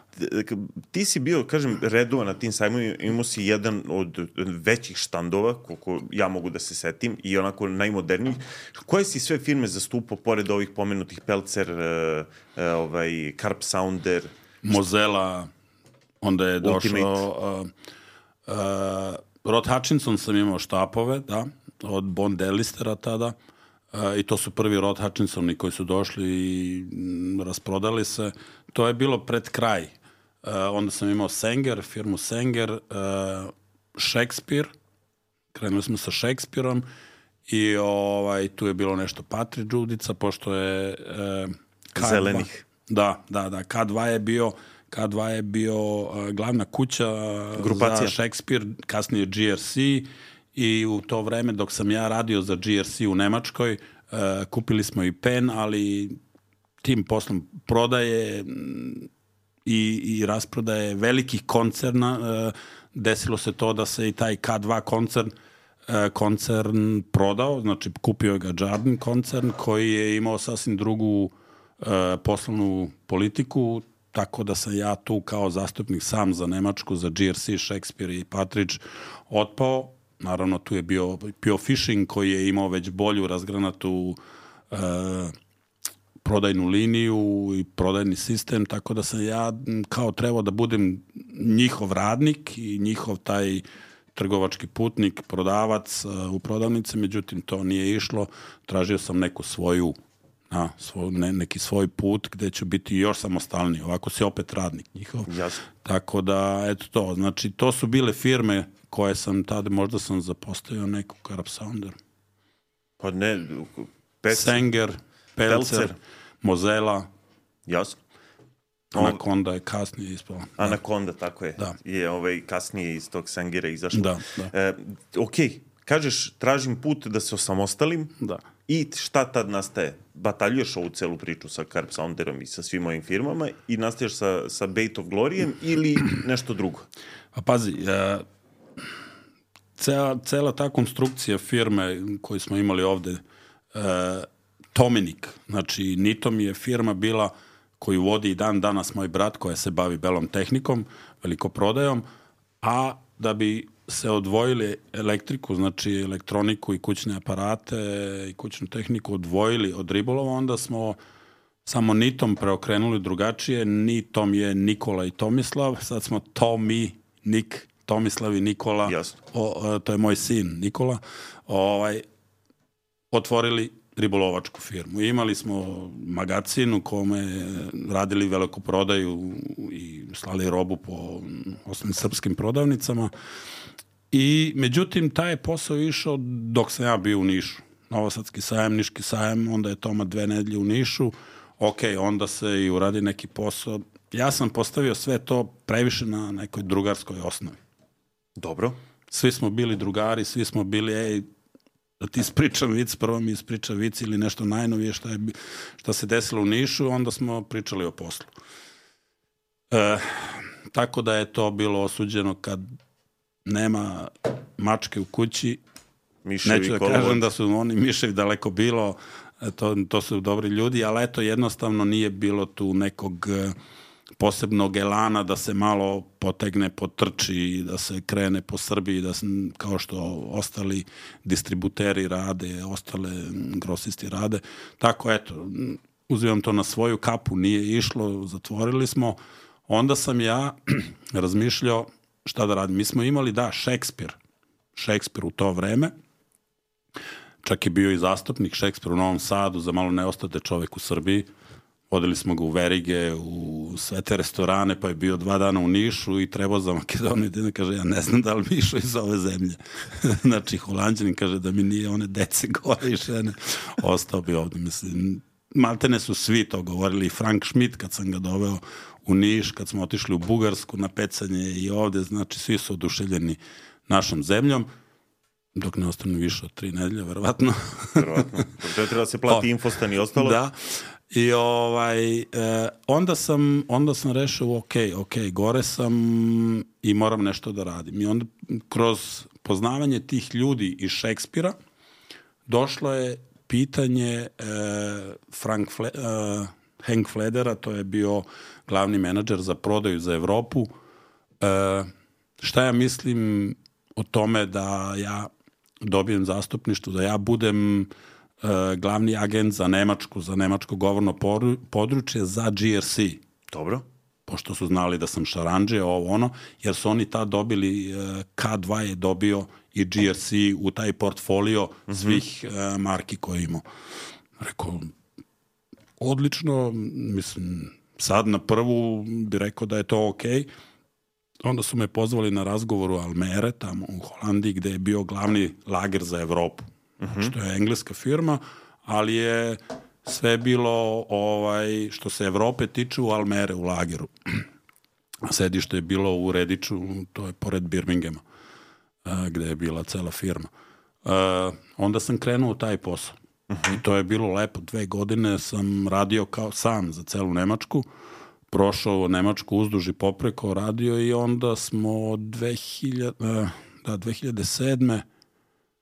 Ti si bio, kažem, redovan na tim sajmovima, imao si jedan od većih štandova, koliko ja mogu da se setim, i onako najmodernijih. Koje si sve firme zastupao, pored ovih pomenutih Pelcer, uh, uh, ovaj, Carp Sounder? Mozilla, onda je došao... Uh, uh, Rod Hutchinson sam imao štapove, da, od Bond Delistera tada, uh, i to su prvi Rod Hutchinsoni koji su došli i m, rasprodali se. To je bilo pred kraj. Uh, onda sam imao Sanger, firmu Sanger, uh, Shakespeare, krenuli smo sa Shakespeareom i ovaj, tu je bilo nešto Patri Đudica, pošto je uh, K dva, zelenih. Da, da, da, K dva je bio K dva je bio uh, glavna kuća Grupacija. za Shakespeare, kasnije G R C, i u to vreme dok sam ja radio za G R C u Nemačkoj, uh, kupili smo i pen, ali tim poslom prodaje i, i rasprodaje velikih koncerna, uh, desilo se to da se i taj K dva koncern koncern prodao, znači kupio ga Jardine koncern koji je imao sasvim drugu poslovnu politiku, tako da sam ja tu kao zastupnik sam za Nemačku, za G R C, Shakespeare i Partridge otpao. Naravno, tu je bio, bio Fishing koji je imao već bolju razgranatu e, prodajnu liniju i prodajni sistem, tako da sam ja kao trebao da budem njihov radnik i njihov taj trgovački putnik, prodavac uh, u prodavnici, međutim to nije išlo. Tražio sam neku svoju, a, svoj, ne, neki svoj put gde ću biti još samostalniji. Ovako si opet radnik njihov. Jasno. Tako da, eto to. Znači, to su bile firme koje sam tada, možda sam zapostavio neku Carb Sounder. Pa ne, Pec, Sanger, Pelcer, Pelcer, Mozela. Jasno. Anaconda je kasnije ispala. Anaconda, tako je. Da. Je ovaj, kasnije iz tog Sangera izašlo. Da, da. E, ok, kažeš, tražim put da se osamostalim. Da. I šta tad nastaje? Bataljuješ ovu celu priču sa Carb Sounderom i sa svim ovim firmama i nastaješ sa, sa Bait of Gloryjem ili nešto drugo? Pa pazi, uh, cela, cela ta konstrukcija firme koju smo imali ovde, uh, Tominik, znači Nitom je firma bila koju vodi i dan danas moj brat koja se bavi belom tehnikom, velikoprodajom, a da bi se odvojili elektriku, znači elektroniku i kućne aparate i kućnu tehniku odvojili od ribolova, onda smo samo Nitom preokrenuli drugačije. Nitom je Nikola i Tomislav, sad smo Tomi, Nik, Tomislav i Nikola, o, to je moj sin Nikola, ovaj, otvorili ribolovačku firmu. Imali smo magazin u kome radili velikoprodaju i slali robu po osnovnim srpskim prodavnicama. I međutim, taj posao išao dok sam ja bio u Nišu. Novosadski sajam, Niški sajam, onda je Toma dve nedelje u Nišu. Ok, onda se i uradi neki posao. Ja sam postavio sve to previše na nekoj drugarskoj osnovi. Dobro. Svi smo bili drugari, svi smo bili, ej, da ti ispričam vic, prvo mi ispriča vic ili nešto najnovije što, je, što se desilo u Nišu, onda smo pričali o poslu. E, tako da je to bilo osuđeno kad nema mačke u kući. Miševi Neću da kolovod. kažem da su oni miševi daleko bilo, to, to su dobri ljudi, ali eto jednostavno nije bilo tu nekog posebnog elana da se malo potegne, potrči, da se krene po Srbiji, da se, kao što ostali distributeri rade, ostale grosisti rade. Tako, eto, uzimam to na svoju kapu, nije išlo, zatvorili smo. Onda sam ja razmišljao šta da radim. Mi smo imali, da, Shakespeare. Shakespeare u to vreme. Čak je bio i zastupnik Shakespeare u Novom Sadu, za malo ne ostate čovek u Srbiji. Vodili smo ga u verige, u sve te restorane, pa je bio dva dana u Nišu i trebao za Makedoniju. I kaže, ja ne znam da li bi išao iz ove zemlje. Znači, Holanđanin kaže da mi nije one dece gore i žene. Ostao bi ovde. Mislim, maltene su svi to govorili. Frank Schmidt, kad sam ga doveo u Niš, kad smo otišli u Bugarsku na pecanje i ovde, znači, svi su oduševljeni našom zemljom. Dok ne ostane više od tri nedelje, verovatno. Verovatno. To je treba da se plati o, infostan i ostalo. Da. I ovaj, eh, onda sam, onda sam rešao, ok, ok, gore sam i moram nešto da radim. I onda kroz poznavanje tih ljudi iz Šekspira došlo je pitanje eh, Frank Fle, eh, Henk Fledera, to je bio glavni menadžer za prodaju za Evropu. Eh, šta ja mislim o tome da ja dobijem zastupništvo, da ja budem uh, glavni agent za Nemačku, za nemačko govorno područje, za G R C. Dobro. Pošto su znali da sam šarandže, ovo ono, jer su oni tad dobili, uh, K dva je dobio i G R C u taj portfolio mm-hmm. svih uh, marki koje imao. Rekao, odlično, mislim, sad na prvu bi rekao da je to okej. Onda su me pozvali na razgovor u Almere, tamo u Holandiji, gde je bio glavni lager za Evropu. Uh-huh. Što je engleska firma, ali je sve bilo, ovaj, što se Evrope tiče, u Almere, u lageru. Sedište je bilo u Rediču, to je pored Birminghama, gde je bila cela firma. Onda sam krenuo u taj posao. Uh-huh. I to je bilo lepo. Dve godine sam radio kao sam za celu Nemačku. Prošao Nemačku uzduž i popreko, radio i onda smo dve hiljade, da, dve hiljade sedme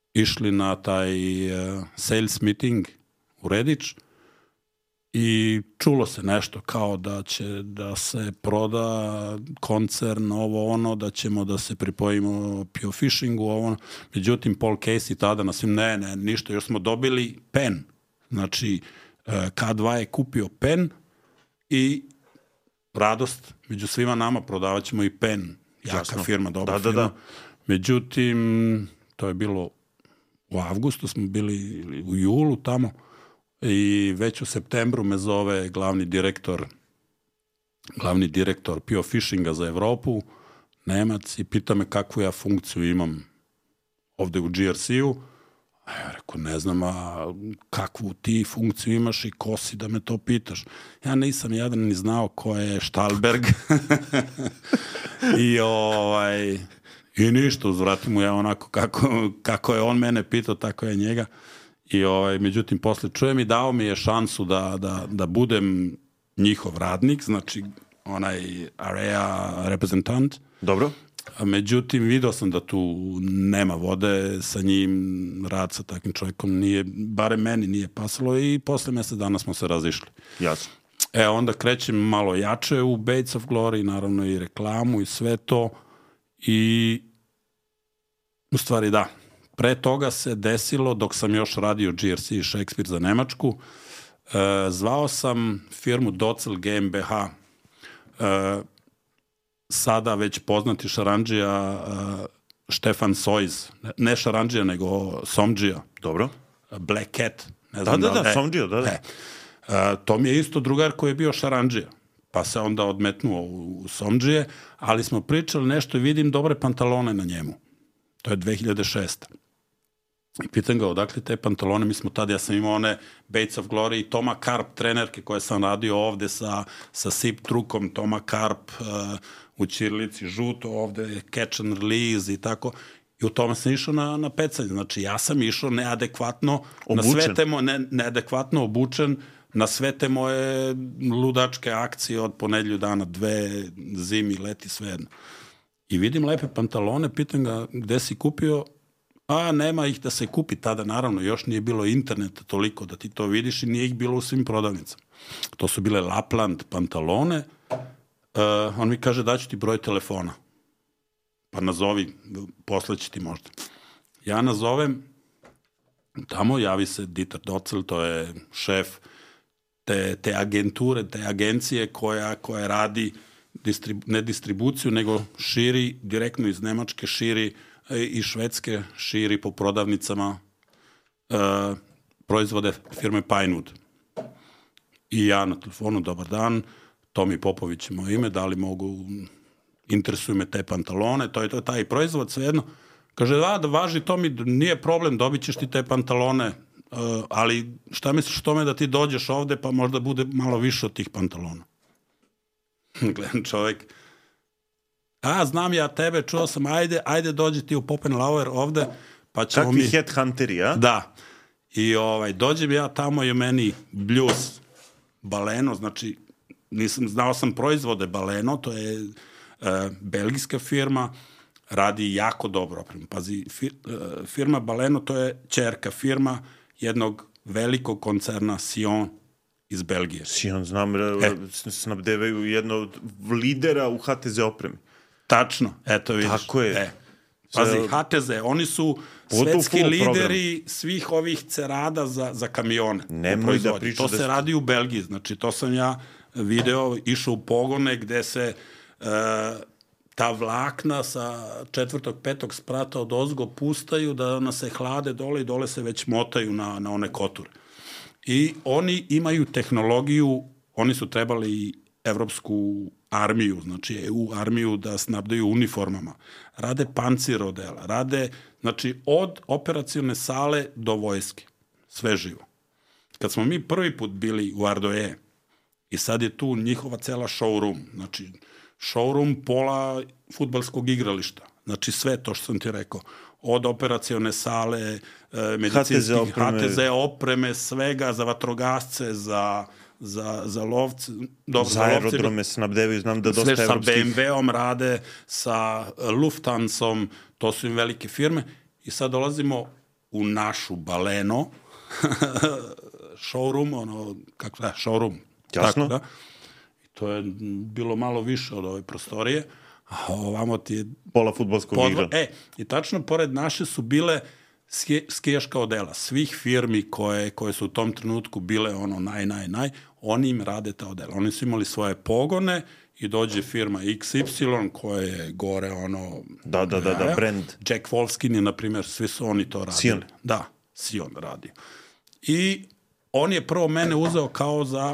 išli na taj uh, sales meeting u Redić i čulo se nešto kao da će da se proda koncern, ovo ono, da ćemo da se pripojimo Pure Fishingu, ovo ono. Međutim, Paul Casey tada na svim, ne, ne, ništa, još smo dobili Penn. Znači, K dva je kupio Penn i radost među svima nama, prodavat ćemo i Penn, jaka Jasno. firma, dobra da, firma. Da, da. Međutim, to je bilo u avgustu, smo bili u julu tamo, i već u septembru me zove glavni direktor glavni direktor Pure Fishinga za Evropu, Nemac, i pita me kakvu ja funkciju imam ovde u G R C-u. A ja rekao, ne znam, a kakvu ti funkciju imaš i ko si da me to pitaš? Ja nisam jedan ni znao ko je Štalberg. I ovaj... I ništa, uzvratim mu ja onako kako, kako je on mene pitao, tako je njega. I ovaj, međutim, posle čujem i dao mi je šansu da, da, da budem njihov radnik, znači onaj area reprezentant. Dobro. A međutim, video sam da tu nema vode sa njim, rad sa takvim čovjekom nije, bare meni nije pasalo, i posle mesec dana smo se razišli. Jasno. E, onda krećem malo jače u Bates of Glory, naravno i reklamu i sve to, i u stvari da, pre toga se desilo, dok sam još radio G R C i Shakespeare za Nemačku, e, zvao sam firmu Docel GmbH, e, sada već poznati šarandžija uh, Štefan Sojz, ne šarandžija nego Somdžija. Dobro. Black Cat. Ne znam da, da, da, da, Somdžija, da, da. E, uh, to mi je isto drugar koji je bio šarandžija, pa se onda odmetnuo u, u Somdžije, ali smo pričali nešto i vidim dobre pantalone na njemu. To je dve hiljade šeste. I pitan ga, odakle te pantalone, mi smo tada, ja sam imao one Bates of Glory i Toma Karp trenerke koje sam radio ovde sa, sa Sip trukom, Toma Karp uh, u ćirilici, žuto ovde, catch and release i tako. I u tome sam išao na, na pecanje. Znači, ja sam išao neadekvatno, obučen. na sve te mo, ne, neadekvatno obučen, na sve te moje ludačke akcije od ponedlju dana, dve, zimi, leti, svejedno. I vidim lepe pantalone, pitam ga, gde si kupio? A nema ih da se kupi tada, naravno, još nije bilo interneta toliko da ti to vidiš i nije ih bilo u svim prodavnicama. To su bile Lapland pantalone. Uh, on mi kaže, daću ti broj telefona. Pa nazovi, posle će ti možda. Ja nazovem, tamo javi se Dieter Docel, to je šef te, te agenture, te agencije koja, koja radi distribu, ne distribuciju, nego širi, direktno iz Nemačke širi i Švedske širi po prodavnicama uh, proizvode firme Pinewood. I ja na telefonu, dobar dan, Tomi Popović je moje ime, da li mogu, interesuju me te pantalone, to je to taj proizvod, svejedno. Kaže, da, da važi, Tomi, nije problem, dobit ćeš ti te pantalone, uh, ali šta misliš o tome da ti dođeš ovde, pa možda bude malo više od tih pantalona. Gledam čovjek, a, znam ja tebe, čuo sam, ajde, ajde dođi ti u Poppenlauer ovde, pa ćemo Kakvi mi... headhunteri, a? Da. I ovaj, dođem ja tamo i meni bljus, Baleno, znači, nisam, znao sam proizvode Baleno, to je uh, belgijska firma, radi jako dobro. Pazi, fir, uh, firma Baleno, to je ćerka firma jednog velikog koncerna Sion iz Belgije. Sion, znam, e. snabdevaju jedno od lidera u H T Z opremi. Tačno, eto vidiš. Tako je. E. Pazi, H T Z, oni su svetski lideri program. Svih ovih cerada za, za kamione. Nemoj da priča to da... se radi u Belgiji, znači to sam ja video, išao u pogone gde se uh, ta vlakna sa četvrtog, petog sprata od ozgo pustaju, da ona se hlade dole i dole se već motaju na, na one koture. I oni imaju tehnologiju, oni su trebali evropsku armiju, znači E U armiju da snabdaju uniformama. Rade pancir odela, rade, znači od operacione sale do vojske. Sve živo. Kad smo mi prvi put bili u Ardoje i sad je tu njihova cela showroom, znači showroom pola fudbalskog igrališta, znači sve to što sam ti rekao, od operacione sale, medicinskih, H T Z opreme, H T Z opreme svega za vatrogasce, za za, za lovce. Dobro, za aerodrome snabdevaju, znam da dosta evropskih. Sve sa B M W-om rade, sa Lufthansom, to su im velike firme. I sad dolazimo u našu Baleno showroom, ono, kako da, showroom. Jasno. Tako, da. I to je bilo malo više od ove prostorije, a ovamo ti je... Pola fudbalskog podvo... igra. E, i tačno pored naše su bile ski, skijaška odela. Svih firmi koje, koje su u tom trenutku bile ono naj, naj, naj, oni im rade ta odela. Oni su imali svoje pogone i dođe firma iks ipsilon koja je gore ono... Da, da, da, da, brand. Jack Wolfskin je, na primjer, svi su oni to radili. Sion. Da, Sion radio. I on je prvo mene uzeo kao za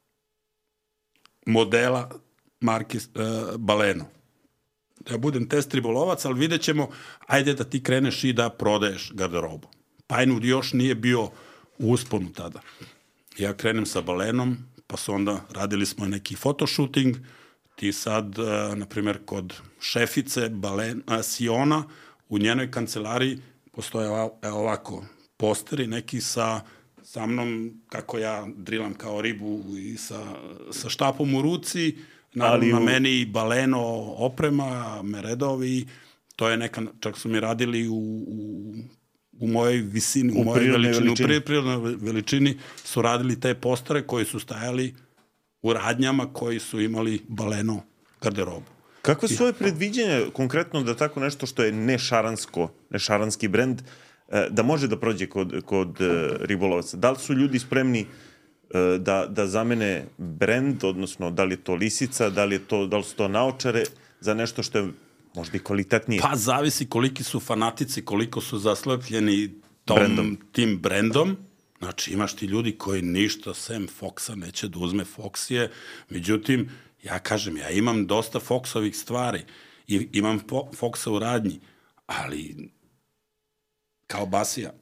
modela marke uh, Baleno. Da ja budem test ribolovac, ali vidjet ćemo, ajde da ti kreneš i da prodaješ garderobu. Pinewood još nije bio u usponu tada. Ja krenem sa Balenom, pa su onda radili smo neki fotoshooting, ti sad, uh, na primjer, kod šefice Balen, uh, Siona, u njenoj kancelariji postoje ovako posteri, neki sa, sa mnom, kako ja drilam kao ribu i sa, sa štapom u ruci, naravno na u... meni Baleno oprema, meredovi, to je neka, čak su mi radili u, u, u mojoj visini, u, u mojoj veličini, veličini. u prirodnoj veličini su radili te postere koji su stajali u radnjama koji su imali Baleno garderobu. Kakve su ove predviđenja, konkretno da tako nešto što je nešaransko, nešaranski brend, da može da prođe kod, kod ribolovaca? Da li su ljudi spremni da, da zamene brend, odnosno da li je to lisica, da li, je to, da li su to naočare za nešto što je možda i kvalitetnije? Pa zavisi koliki su fanatici, koliko su zaslepljeni tom, brendom. tim brendom. Znači imaš ti ljudi koji ništa sem Foxa neće da uzme. Fox je, međutim, ja kažem, ja imam dosta Foxovih stvari i imam Foxa u radnji, ali kao Basija.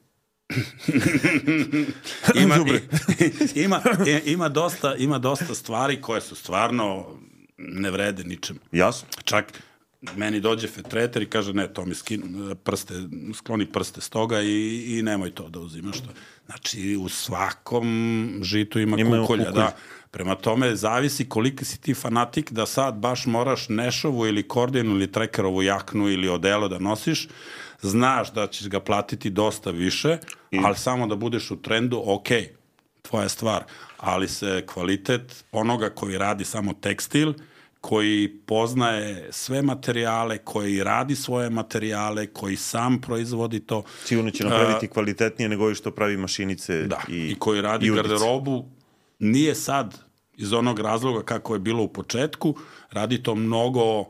ima, ima, ima, dosta, ima dosta stvari koje su stvarno ne vrede ničem. Jasno. Čak meni dođe fetreter i kaže, ne, to mi skinu, prste, skloni prste s toga i, i nemoj to da uzimaš. To. Znači, u svakom žitu ima Imaju kukolja, kukolj. Da. Prema tome, zavisi koliki si ti fanatik da sad baš moraš Nešovu ili Kordinu ili Trekerovu jaknu ili odelo da nosiš, znaš da ćeš ga platiti dosta više, I... ali samo da budeš u trendu, ok, tvoja stvar, ali se kvalitet onoga koji radi samo tekstil, koji poznaje sve materijale, koji radi svoje materijale, koji sam proizvodi to. Sigurno će napraviti uh, kvalitetnije nego što pravi mašinice da, i i koji radi i garderobu. Nije sad iz onog razloga kako je bilo u početku, radi to mnogo, uh,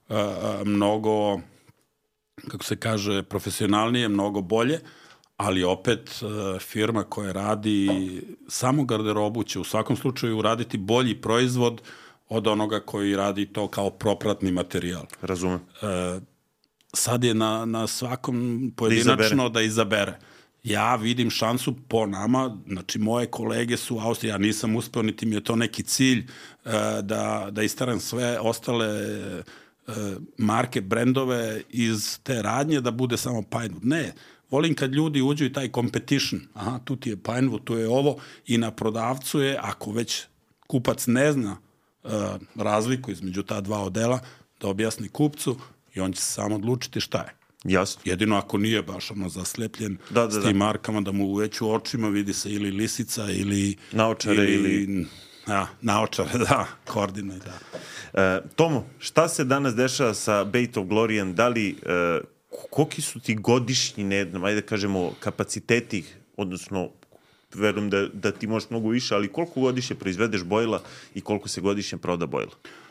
mnogo, kako se kaže, profesionalnije, mnogo bolje, ali opet uh, firma koja radi samo garderobu će u svakom slučaju raditi bolji proizvod od onoga koji radi to kao propratni materijal. Razumem. Uh, sad je na, na svakom pojedinačno da izabere. da izabere. Ja vidim šansu po nama, znači moje kolege su u Austriji, ja nisam uspeo, niti mi je to neki cilj uh, da, da istaram sve ostale uh, marke, brendove iz te radnje da bude samo Pinewood. Ne, volim kad ljudi uđu i taj competition, aha, tu ti je Pinewood, tu je ovo, i na prodavcu je, ako već kupac ne zna uh, razliku između ta dva odela, da objasni kupcu i on će se samo odlučiti šta je. Jasno. Jedino ako nije baš ono zaslepljen da, da, s tim markama, da mu već u očima vidi se ili lisica ili... Naočare ili... ili... Ja, naočare, da, koordine, da. E, Tomo, šta se danas dešava sa Bait of Glorian? Da li, e, koliki su ti godišnji, ne jednom, ajde da kažemo, kapaciteti, odnosno, verujem da, da ti možeš mnogo više, ali koliko godišnje proizvedeš bojila i koliko se godišnje proda bojila?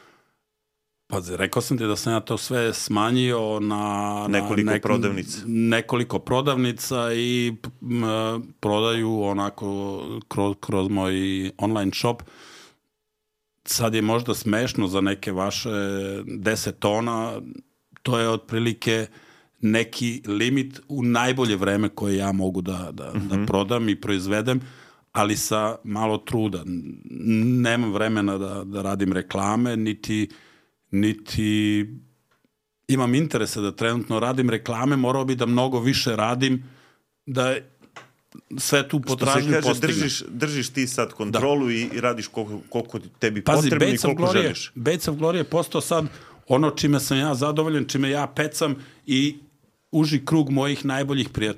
Pa, rekao sam ti da sam ja to sve smanjio na... Nekoliko nek, prodavnica. Nekoliko prodavnica i m, prodaju onako kroz, kroz moj online shop. Sad je možda smešno za neke vaše deset tona, to je otprilike neki limit u najbolje vreme koje ja mogu da, da, mm-hmm. da prodam i proizvedem, ali sa malo truda. Nemam vremena da, da radim reklame, niti... niti imam interesa da trenutno radim reklame, morao bi da mnogo više radim, da sve tu potražnju postigne. Što se kaže, držiš, držiš ti sad kontrolu i, i radiš koliko, koliko tebi Pazi, potrebno i koliko Glory, želiš. Baits of Glory je postao sad ono čime sam ja zadovoljen, čime ja pecam i uži krug mojih najboljih prijatelja.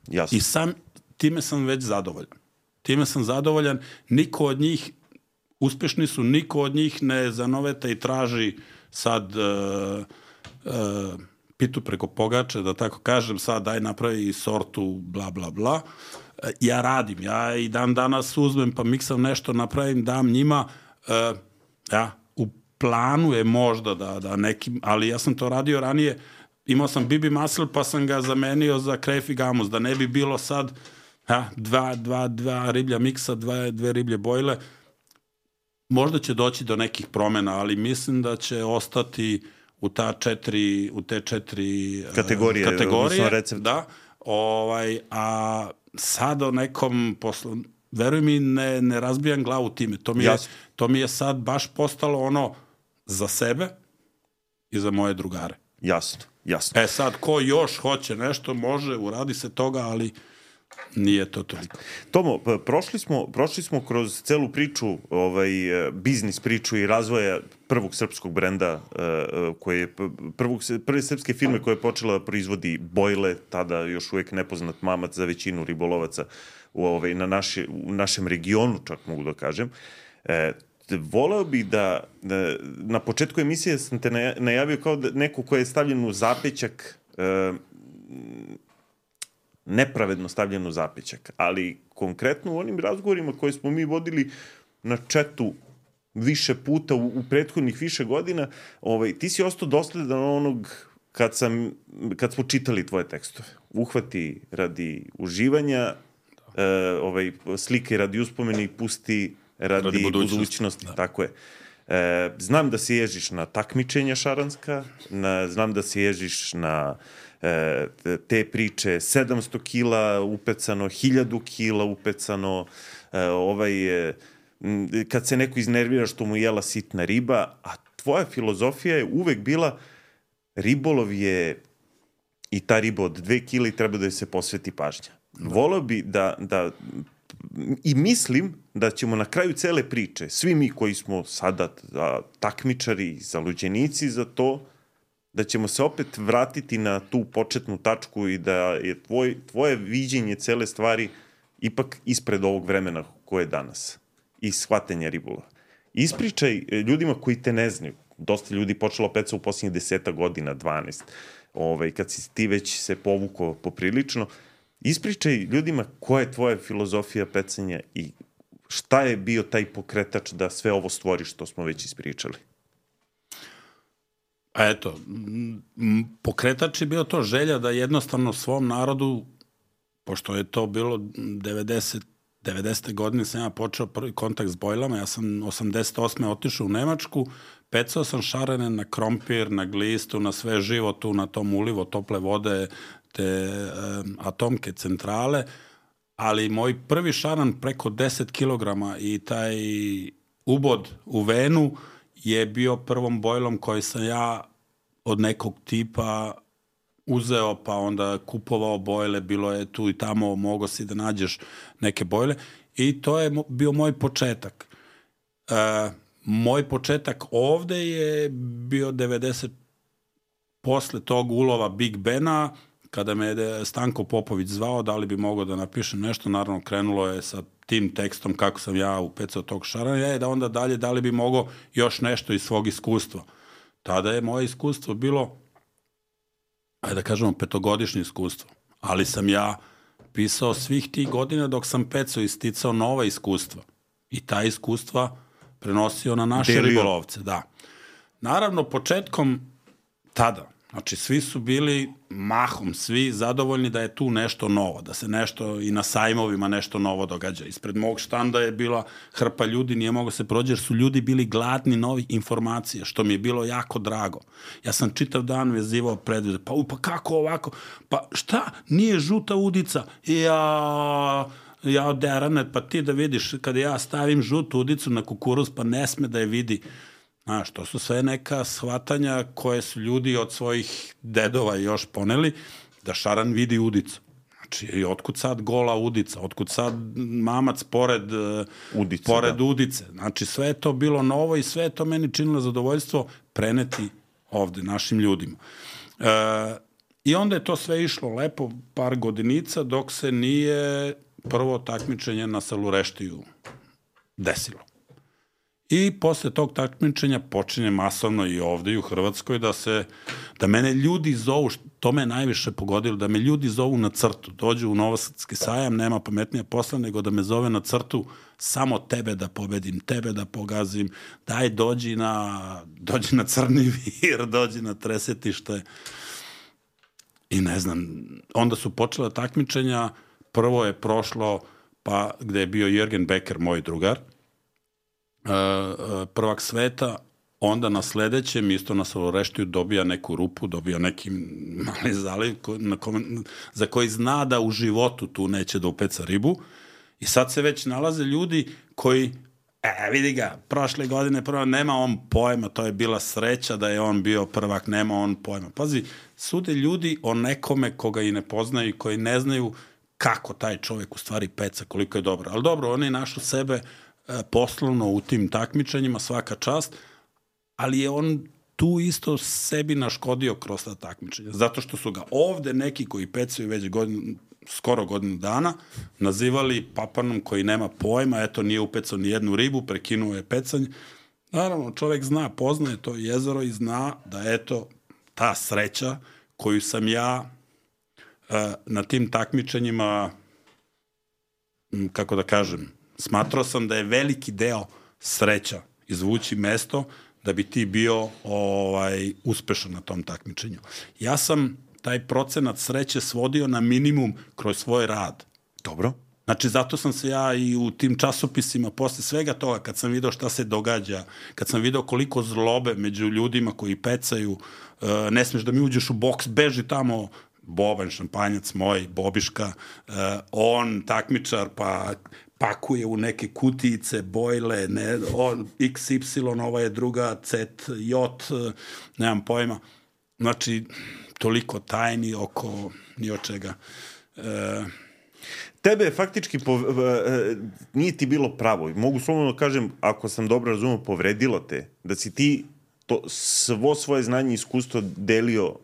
Jasno. I sam time sam već zadovoljan. Time sam zadovoljan. Niko od njih, uspešni su, niko od njih ne zanoveta i traži sad uh, uh, pitu preko pogače, da tako kažem, sad daj napravi sortu, bla, bla, bla. Ja radim, ja i dan danas uzmem pa miksam nešto, napravim, dam njima, uh, ja, u planu je možda da, da nekim, ali ja sam to radio ranije, imao sam Bibi Muscle pa sam ga zamenio za Crayfie Gamus, da ne bi bilo sad ja, dva, dva, dva riblja miksa, dva, dve riblje bojle. Možda će doći do nekih promena, ali mislim da će ostati u ta četiri, u te četiri kategorije, kategorije recept. Da, ovaj, a sad o nekom poslu, veruj mi, ne, ne razbijam glavu time. To mi, je, to mi je sad baš postalo ono za sebe i za moje drugare. Jasno, jasno. E sad, ko još hoće nešto, može, uradi se toga, ali nije to toliko. Tomo, prošli smo, prošli smo kroz celu priču, ovaj, biznis priču i razvoja prvog srpskog brenda, koji je prvog, prve srpske firme koja je počela da proizvodi bojle, tada još uvijek nepoznat mamac za većinu ribolovaca u, ovaj, na naši, u našem regionu, čak mogu da kažem. E, voleo bih da, da, na početku emisije sam te najavio kao da neko ko je stavljen u zapećak, e, nepravedno stavljen u zapećak, ali konkretno u onim razgovorima koje smo mi vodili na chatu više puta u, u prethodnih više godina, ovaj, ti si ostao dosledan onog kad, sam, kad smo čitali tvoje tekstove. Uhvati radi uživanja, e, ovaj, slike radi uspomeni, pusti radi, radi budućnosti. budućnosti da. Tako je. E, znam da se ježiš na takmičenja šaranska, na, znam da se ježiš na e, te priče sedamsto kila upecano, hiljadu kila upecano, e, ovaj, e, kad se neko iznervira što mu jela sitna riba, a tvoja filozofija je uvek bila ribolov je i ta riba od dve kile i treba da joj se posveti pažnja. Da. Voleo bi da, da i mislim da ćemo na kraju cele priče, svi mi koji smo sada takmičari, zaluđenici za to, da ćemo se opet vratiti na tu početnu tačku i da je tvoj, tvoje viđenje cele stvari ipak ispred ovog vremena koje je danas i shvatanja ribolova. Ispričaj ljudima koji te ne znaju, dosta ljudi počelo peca u posljednjih deseta godina, dvanaest, ovaj, kad si ti već se povukao poprilično, ispričaj ljudima koja je tvoja filozofija pecanja i šta je bio taj pokretač da sve ovo stvoriš što smo već ispričali. Eto, pokretač je bio to želja da jednostavno svom narodu, pošto je to bilo devedesete godine, sam ja počeo prvi kontakt s bojlama, ja sam osamdeset osme otišao u Nemačku, pecao sam šarene na krompir, na glistu, na sve živo tu, na tom ulivo tople vode, te um, atomke centrale, ali moj prvi šaran preko deset kilograma i taj ubod u venu je bio prvom bojlom koji sam ja od nekog tipa uzeo, pa onda kupovao bojle, bilo je tu i tamo, mogo si da nađeš neke bojle i to je bio moj početak. E, moj početak ovde je bio devedeset posle tog ulova Big Bena, kada me je Stanko Popović zvao, da li bi mogao da napišem nešto, naravno krenulo je sa tim tekstom kako sam ja upecao tog šaranja, i da onda dalje, da li bi mogao još nešto iz svog iskustva. Tada je moje iskustvo bilo, ajde da kažemo, petogodišnje iskustvo, ali sam ja pisao svih tih godina dok sam pecao i sticao nova iskustva. I ta iskustva prenosio na naše Delio. ribolovce, da. Naravno, početkom tada, znači, svi su bili mahom, svi zadovoljni da je tu nešto novo, da se nešto i na sajmovima nešto novo događa. Ispred mog štanda je bila hrpa ljudi, nije mogo se prođe, jer su ljudi bili gladni novih informacija, što mi je bilo jako drago. Ja sam čitav dan vezivao predvide, pa, pa kako ovako, pa šta, nije žuta udica, ja... ja deranet, pa ti da vidiš, kada ja stavim žutu udicu na kukuruz, pa ne sme da je vidi. Znaš, to su sve neka shvatanja koje su ljudi od svojih dedova još poneli, da šaran vidi udicu. Znači, i otkud sad gola udica, otkud sad mamac pored udice, pored da. udice. Znači, sve je to bilo novo i sve je to meni činilo zadovoljstvo preneti ovde našim ljudima. E, I onda je to sve išlo lepo par godinica dok se nije prvo takmičenje na Salureštiju desilo. I posle tog takmičenja počinje masovno i ovde i u Hrvatskoj da se, da mene ljudi zovu, to me najviše pogodilo, da me ljudi zovu na crtu, dođu u Novosadski sajam, nema pametnija posla nego da me zove na crtu, samo tebe da pobedim, tebe da pogazim, daj dođi na, dođi na Crni vir, dođi na Tresetište. I ne znam, onda su počela takmičenja, prvo je prošlo, pa gde je bio Jürgen Becker, moj drugar, prvak sveta, onda na sledećem, isto na Salureštiju, dobija neku rupu, dobija neki mali zaliv na kome, za koji zna da u životu tu neće da upeca ribu. I sad se već nalaze ljudi koji, e, vidi ga, prošle godine prva, nema on pojma, to je bila sreća da je on bio prvak, nema on pojma. Pazi, sude ljudi o nekome koga i ne poznaju i koji ne znaju kako taj čovek u stvari peca, koliko je dobro. Ali dobro, oni našu sebe poslovno u tim takmičenjima, svaka čast, ali je on tu isto sebi naškodio kroz ta takmičenja. Zato što su ga ovde neki koji pecaju već godinu, skoro godinu dana nazivali papanom koji nema pojma, eto nije upecao ni jednu ribu, prekinuo je pecanje. Naravno, čovek zna, poznaje to jezero i zna da eto ta sreća koju sam ja e, na tim takmičenjima, kako da kažem, smatrao sam da je veliki deo sreća izvući mesto da bi ti bio ovaj uspešan na tom takmičenju. Ja sam taj procenat sreće svodio na minimum kroz svoj rad. Dobro. Znači, zato sam se ja i u tim časopisima, posle svega toga, kad sam video šta se događa, kad sam video koliko zlobe među ljudima koji pecaju, uh, ne smeš da mi uđeš u boks, beži tamo, Boban, šampanjac moj, Bobiška, uh, on, takmičar, pa pakuje u neke kutijice, bojle, ne, on, iks ipsilon, ova je druga, Z, J, nemam pojma. Znači, toliko tajni oko ni od čega. E, Tebe je faktički, pov... nije ti bilo pravo. Mogu slobodno kažem, ako sam dobro razumio, povredilo te, da si ti to, svo svoje znanje i iskustvo delio uh,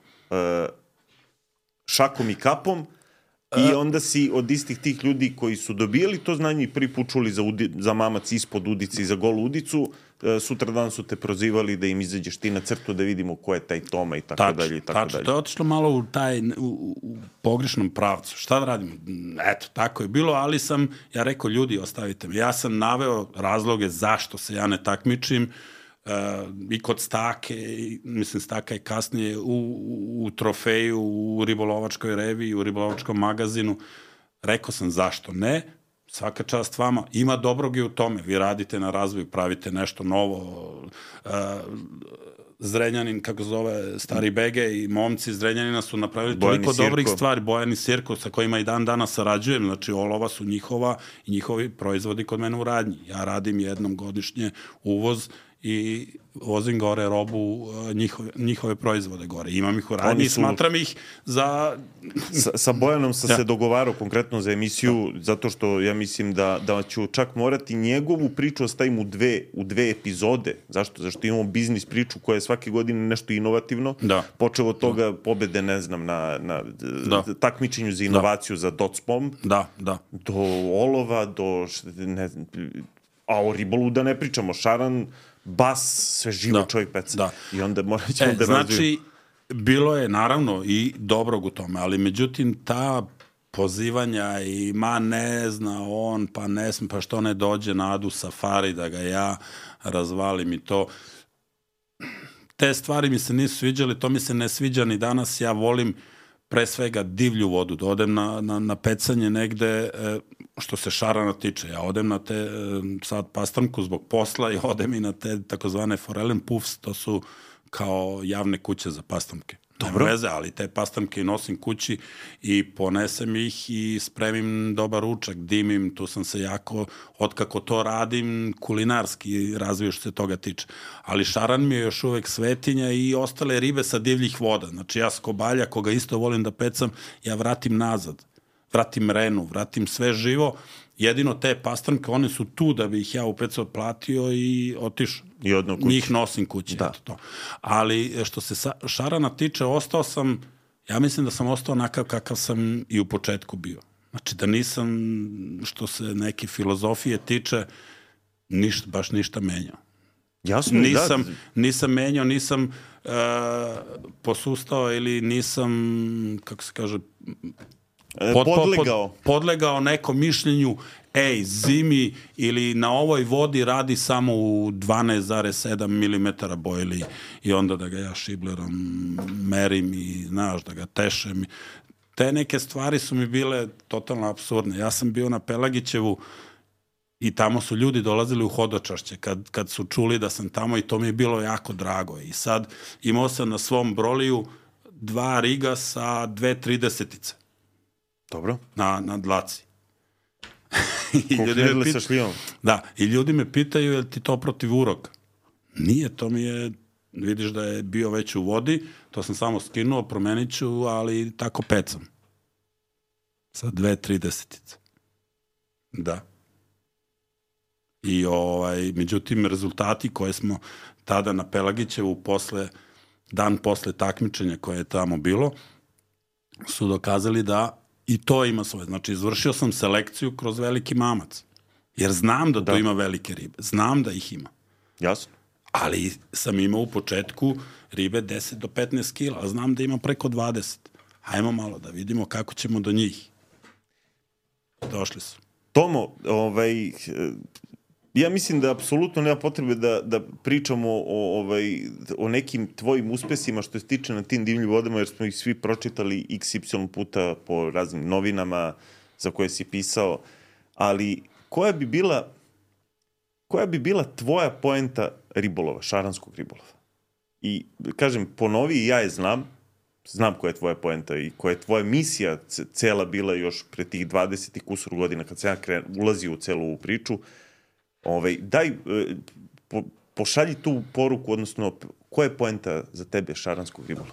šakom i kapom, i onda si od istih tih ljudi koji su dobijali to znanje i prvi put čuli za, udi, za mamac ispod udice i za golu udicu, sutra dan su te prozivali da im izađeš ti na crtu da vidimo ko je taj Toma i tako tačno, dalje. I tako tačno, dalje. To je otišlo malo u taj u, u pogrešnom pravcu. Šta da radimo? Eto, tako je bilo, ali sam, ja rekao, ljudi, ostavite me. Ja sam naveo razloge zašto se ja ne takmičim, Uh, i kod Stake, mislim Staka je kasnije u, u, u trofeju, u ribolovačkoj reviji, u ribolovačkom magazinu. Rekao sam zašto ne, svaka čast vama, ima dobrog i u tome, vi radite na razvoju, pravite nešto novo, uh, Zrenjanin, kako zove, Stari Bege i momci iz Zrenjanina su napravili Bojani toliko Sirko. Dobrih stvari, Bojani Sirko, sa kojima i dan danas sarađujem, znači olova su njihova i njihovi proizvodi kod mene u radnji. Ja radim jednom godišnje uvoz i vozim gore robu njihove, njihove proizvode gore. Imam ih u radnji i smatram ih za... Sa, sa Bojanom sam ja. se dogovarao konkretno za emisiju, da. zato što ja mislim da, da ću čak morati njegovu priču ostavim u dve, u dve epizode. Zašto? Zašto imamo biznis priču koja je svake godine nešto inovativno. Da. Počeo od toga da. pobede, ne znam, na, na da. takmičenju za inovaciju da. za Docpom. Da, da. Do olova, do... Ne znam, a o ribolu da ne pričamo. Šaran, bas, sve živo da, čovjek peca. Da. I onda morat ćemo e, da znači, razvijem. Bilo je naravno i dobrog u tome, ali međutim ta pozivanja i ma ne zna on, pa ne smi, pa što ne dođe na Adu Safari da ga ja razvalim i to. Te stvari mi se nisu sviđale, to mi se ne sviđa ni danas. Ja volim pre svega divlju vodu, da odem na, na, na pecanje negde, što se šarana tiče. Ja odem na te, sad pastrmku zbog posla i odem i na te takozvane forellen puffs, to su kao javne kuće za pastrmke. Dobro. Nema veze, ali te pastrmke nosim kući i ponesem ih i spremim dobar ručak, dimim, tu sam se jako, otkako to radim, kulinarski razvio što se toga tiče. Ali šaran mi je još uvek svetinja i ostale ribe sa divljih voda. Znači ja skobalja, koga isto volim da pecam, ja vratim nazad. Vratim renu, vratim sve živo. Jedino te pastrmke, one su tu da bi ih ja upecao, platio i otišao. I odno kući. Njih nosim kući. Da. Eto to. Ali što se šarana tiče, ostao sam Ja mislim da sam ostao onakav kakav sam i u početku bio. Znači da nisam, što se neke filozofije tiče, ništa, baš ništa menjao. Jasno, nisam, da. Nisam menjao, nisam uh, posustao ili nisam, kako se kaže, pod, podlegao. Pod, podlegao nekom mišljenju, ej, zimi ili na ovoj vodi radi samo u dvanaest zarez sedam milimetara bojili i onda da ga ja šiblerom merim i, znaš, da ga tešem. Te neke stvari su mi bile totalno apsurdne. Ja sam bio na Pelagićevu i tamo su ljudi dolazili u hodočašće kad, kad su čuli da sam tamo i to mi je bilo jako drago. I sad imao sam na svom broliju dva riga sa dve tridesetice. Dobro. Na, na dlaci. I ljudi me pita, sa šlijom. Da, i ljudi me pitaju je li ti to protiv uroka. Nije, to mi je, vidiš da je bio već u vodi, to sam samo skinuo, promenit ću, ali tako pecam. Sa dve tridesetice. Da. I ovaj, međutim, rezultati koje smo tada na Pelagićevu posle, dan posle takmičenja koje je tamo bilo, su dokazali da i to ima svoje. Znači, izvršio sam selekciju kroz veliki mamac. Jer znam da to da. ima velike ribe. Znam da ih ima. Jasno. Ali sam imao u početku ribe deset do petnaest kila, a znam da ima preko dvadeset. Hajmo malo da vidimo kako ćemo do njih. Došli su. Tomo, ovaj, ja mislim da apsolutno nema potrebe da, da pričamo o, ovaj, o nekim tvojim uspesima što se tiče na tim divljim vodama, jer smo ih svi pročitali iks ipsilon puta po raznim novinama za koje si pisao, ali koja bi bila, koja bi bila tvoja poenta ribolova, šaranskog ribolova? I, kažem, ponovi, ja je znam, znam koja je tvoja poenta i koja je tvoja misija cela bila još pre tih dvadeset i kusur godina kad sam ja kren, ulazio u celu ovu priču. Ovaj, daj, po, pošalji tu poruku, odnosno, koja je poenta za tebe šaranskog ribolova?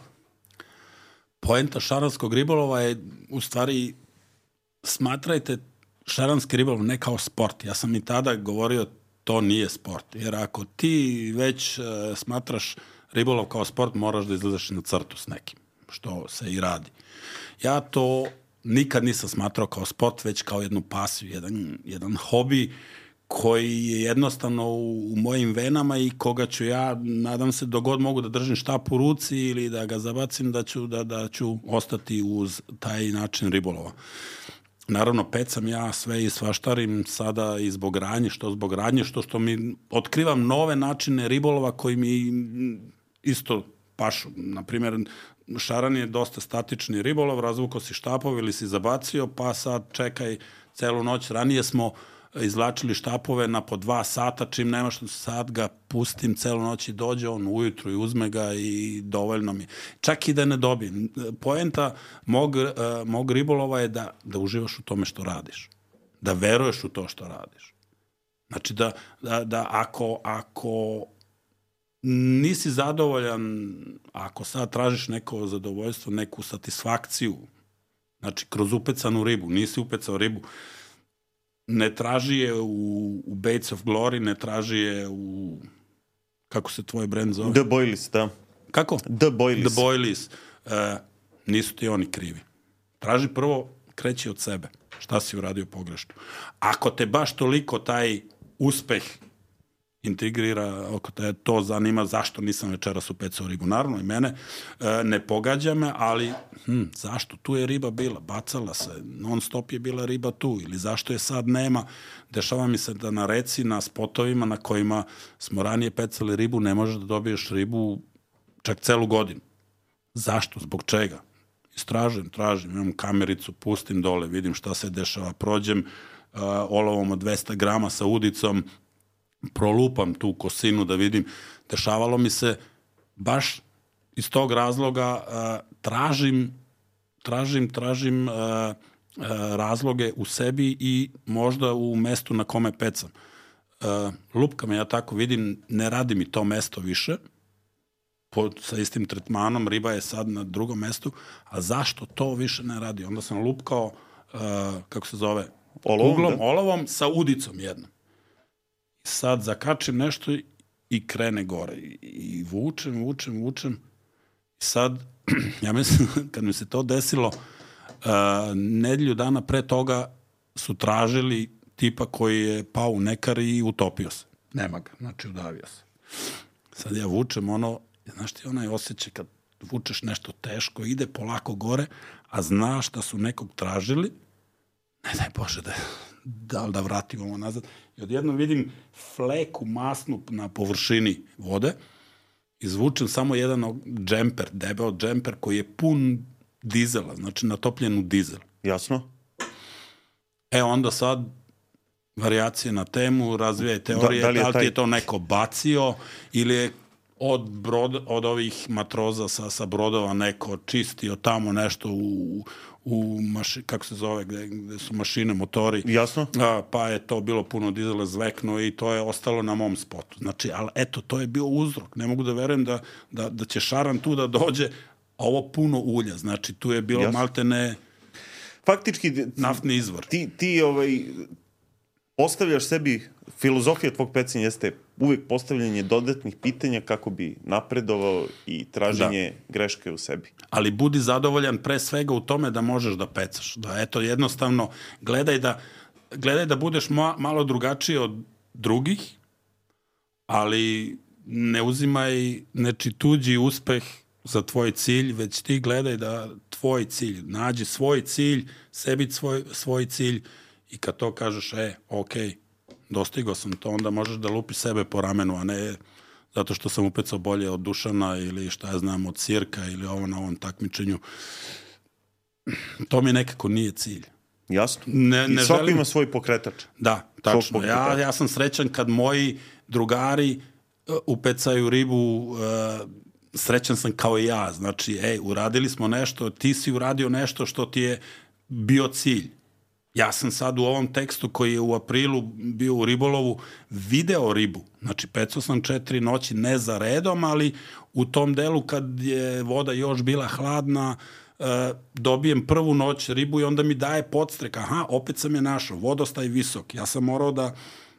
Poenta šaranskog ribolova je, u stvari, smatrajte šaranski ribolov ne kao sport. Ja sam i tada govorio, to nije sport. Jer ako ti već uh, smatraš ribolov kao sport, moraš da izlazeš na crtu s nekim, što se i radi. Ja to nikad nisam smatrao kao sport, već kao jednu pasiju, jedan, jedan hobi koji je jednostavno u, u mojim venama i koga ću ja, nadam se, dogod mogu da držim štap u ruci ili da ga zabacim, da ću, da, da ću ostati uz taj način ribolova. Naravno, pecam ja sve i svaštarim sada i zbog radnje, što zbog radnje, što što mi otkrivam nove načine ribolova koji mi isto pašu. Naprimjer, šaran je dosta statični ribolov, razvukao si štapove ili si zabacio, pa sad čekaj celu noć. Ranije smo izvlačili štapove na po dva sata, čim nema što sad ga pustim celu noć i dođe on ujutru i uzme ga i dovoljno mi. Čak i da ne dobijem. Poenta mog, uh, mog ribolova je da, da uživaš u tome što radiš. Da veruješ u to što radiš. Znači da, da, da ako, ako nisi zadovoljan, ako sad tražiš neko zadovoljstvo, neku satisfakciju, znači kroz upecanu ribu, nisi upecao ribu, ne traži je u, u Baits of Glory, ne traži je u, kako se tvoj brand zove? The Boilies, da. Kako? The Boilies. The Boilies. E, nisu ti oni krivi. Traži prvo, kreći od sebe. Šta si uradio pogrešno? Ako te baš toliko taj uspeh integrira, oko te to zanima zašto nisam večeras upecao ribu. Naravno i mene e, ne pogađa me, ali hm, zašto? Tu je riba bila, bacala se, non stop je bila riba tu, ili zašto je sad nema? Dešava mi se da na reci, na spotovima na kojima smo ranije pecali ribu, ne možeš da dobiješ ribu čak celu godinu. Zašto? Zbog čega? Istražujem, tražim, imam kamericu, pustim dole, vidim šta se dešava, prođem uh, olovom od dvesta grama sa udicom, prolupam tu kosinu da vidim. Dešavalo mi se baš iz tog razloga uh, tražim, tražim, tražim uh, uh, razloge u sebi i možda u mestu na kome pecam. Uh, lupka me, ja tako vidim, ne radi mi to mesto više, pod, sa istim tretmanom, riba je sad na drugom mestu, a zašto to više ne radi? Onda sam lupkao, uh, kako se zove, Olovom, uglom, da? olovom sa udicom jednom. Sad zakačim nešto i krene gore. I, i vučem, vučem, vučem. I sad ja mislim, kad mi se to desilo, uh, nedelju dana pre toga su tražili tipa koji je pao u nekar i utopio se. Nema ga, znači udavio se. Sad ja vučem ono, znaš ti onaj osjećaj kad vučeš nešto teško, ide polako gore, a znaš da su nekog tražili, ne daj Bože da, da, da vratim ovo nazad. I odjednom vidim fleku masnu na površini vode, izvučem samo jedan džemper, debeo džemper koji je pun dizela, znači natopljen u dizel. Jasno. E onda sad varijacije na temu, razvijaj teorije, da, da, li je, da li taj... je to neko bacio ili je od, brod, od ovih matroza sa, sa brodova neko čistio tamo nešto u, u maši, kako se zove, gde, gde su mašine, motori. Jasno. A, pa je to bilo puno dizela, zvekno i to je ostalo na mom spotu. Znači, ali eto, to je bio uzrok. Ne mogu da verujem da, da, da će šaran tu da dođe, a ovo puno ulja. Znači, tu je bilo Jasno. maltene faktički naftni izvor. Ti, ti ovaj, postavljaš sebi, filozofija tvog pecanja jeste uvijek postavljanje dodatnih pitanja kako bi napredovao i traženje da. greške u sebi. Ali budi zadovoljan pre svega u tome da možeš da pecaš. Da eto, jednostavno, gledaj da, gledaj da budeš ma, malo drugačiji od drugih, ali ne uzimaj neči tuđi uspeh za tvoj cilj, već ti gledaj da tvoj cilj, nađi svoj cilj, sebi svoj, svoj cilj i kad to kažeš, e, okej, okay, dostigao sam to, onda možeš da lupi sebe po ramenu, a ne zato što sam upecao bolje od Dušana ili šta ja znam, od Sirka ili ovo na ovom takmičenju. To mi nekako nije cilj. Jasno. Ne, I ne svako želim... ima svoj pokretač. Da, tačno. Ja, ja sam srećan kad moji drugari uh, upecaju ribu, uh, srećan sam kao i ja. Znači, ej, uradili smo nešto, ti si uradio nešto što ti je bio cilj. Ja sam sad u ovom tekstu koji je u aprilu bio u ribolovu video ribu. Znači, pecao sam četiri noći, ne za redom, ali u tom delu kad je voda još bila hladna, e, dobijem prvu noć ribu i onda mi daje podstrek. Aha, opet sam je našao, vodostaj visok. Ja sam morao da,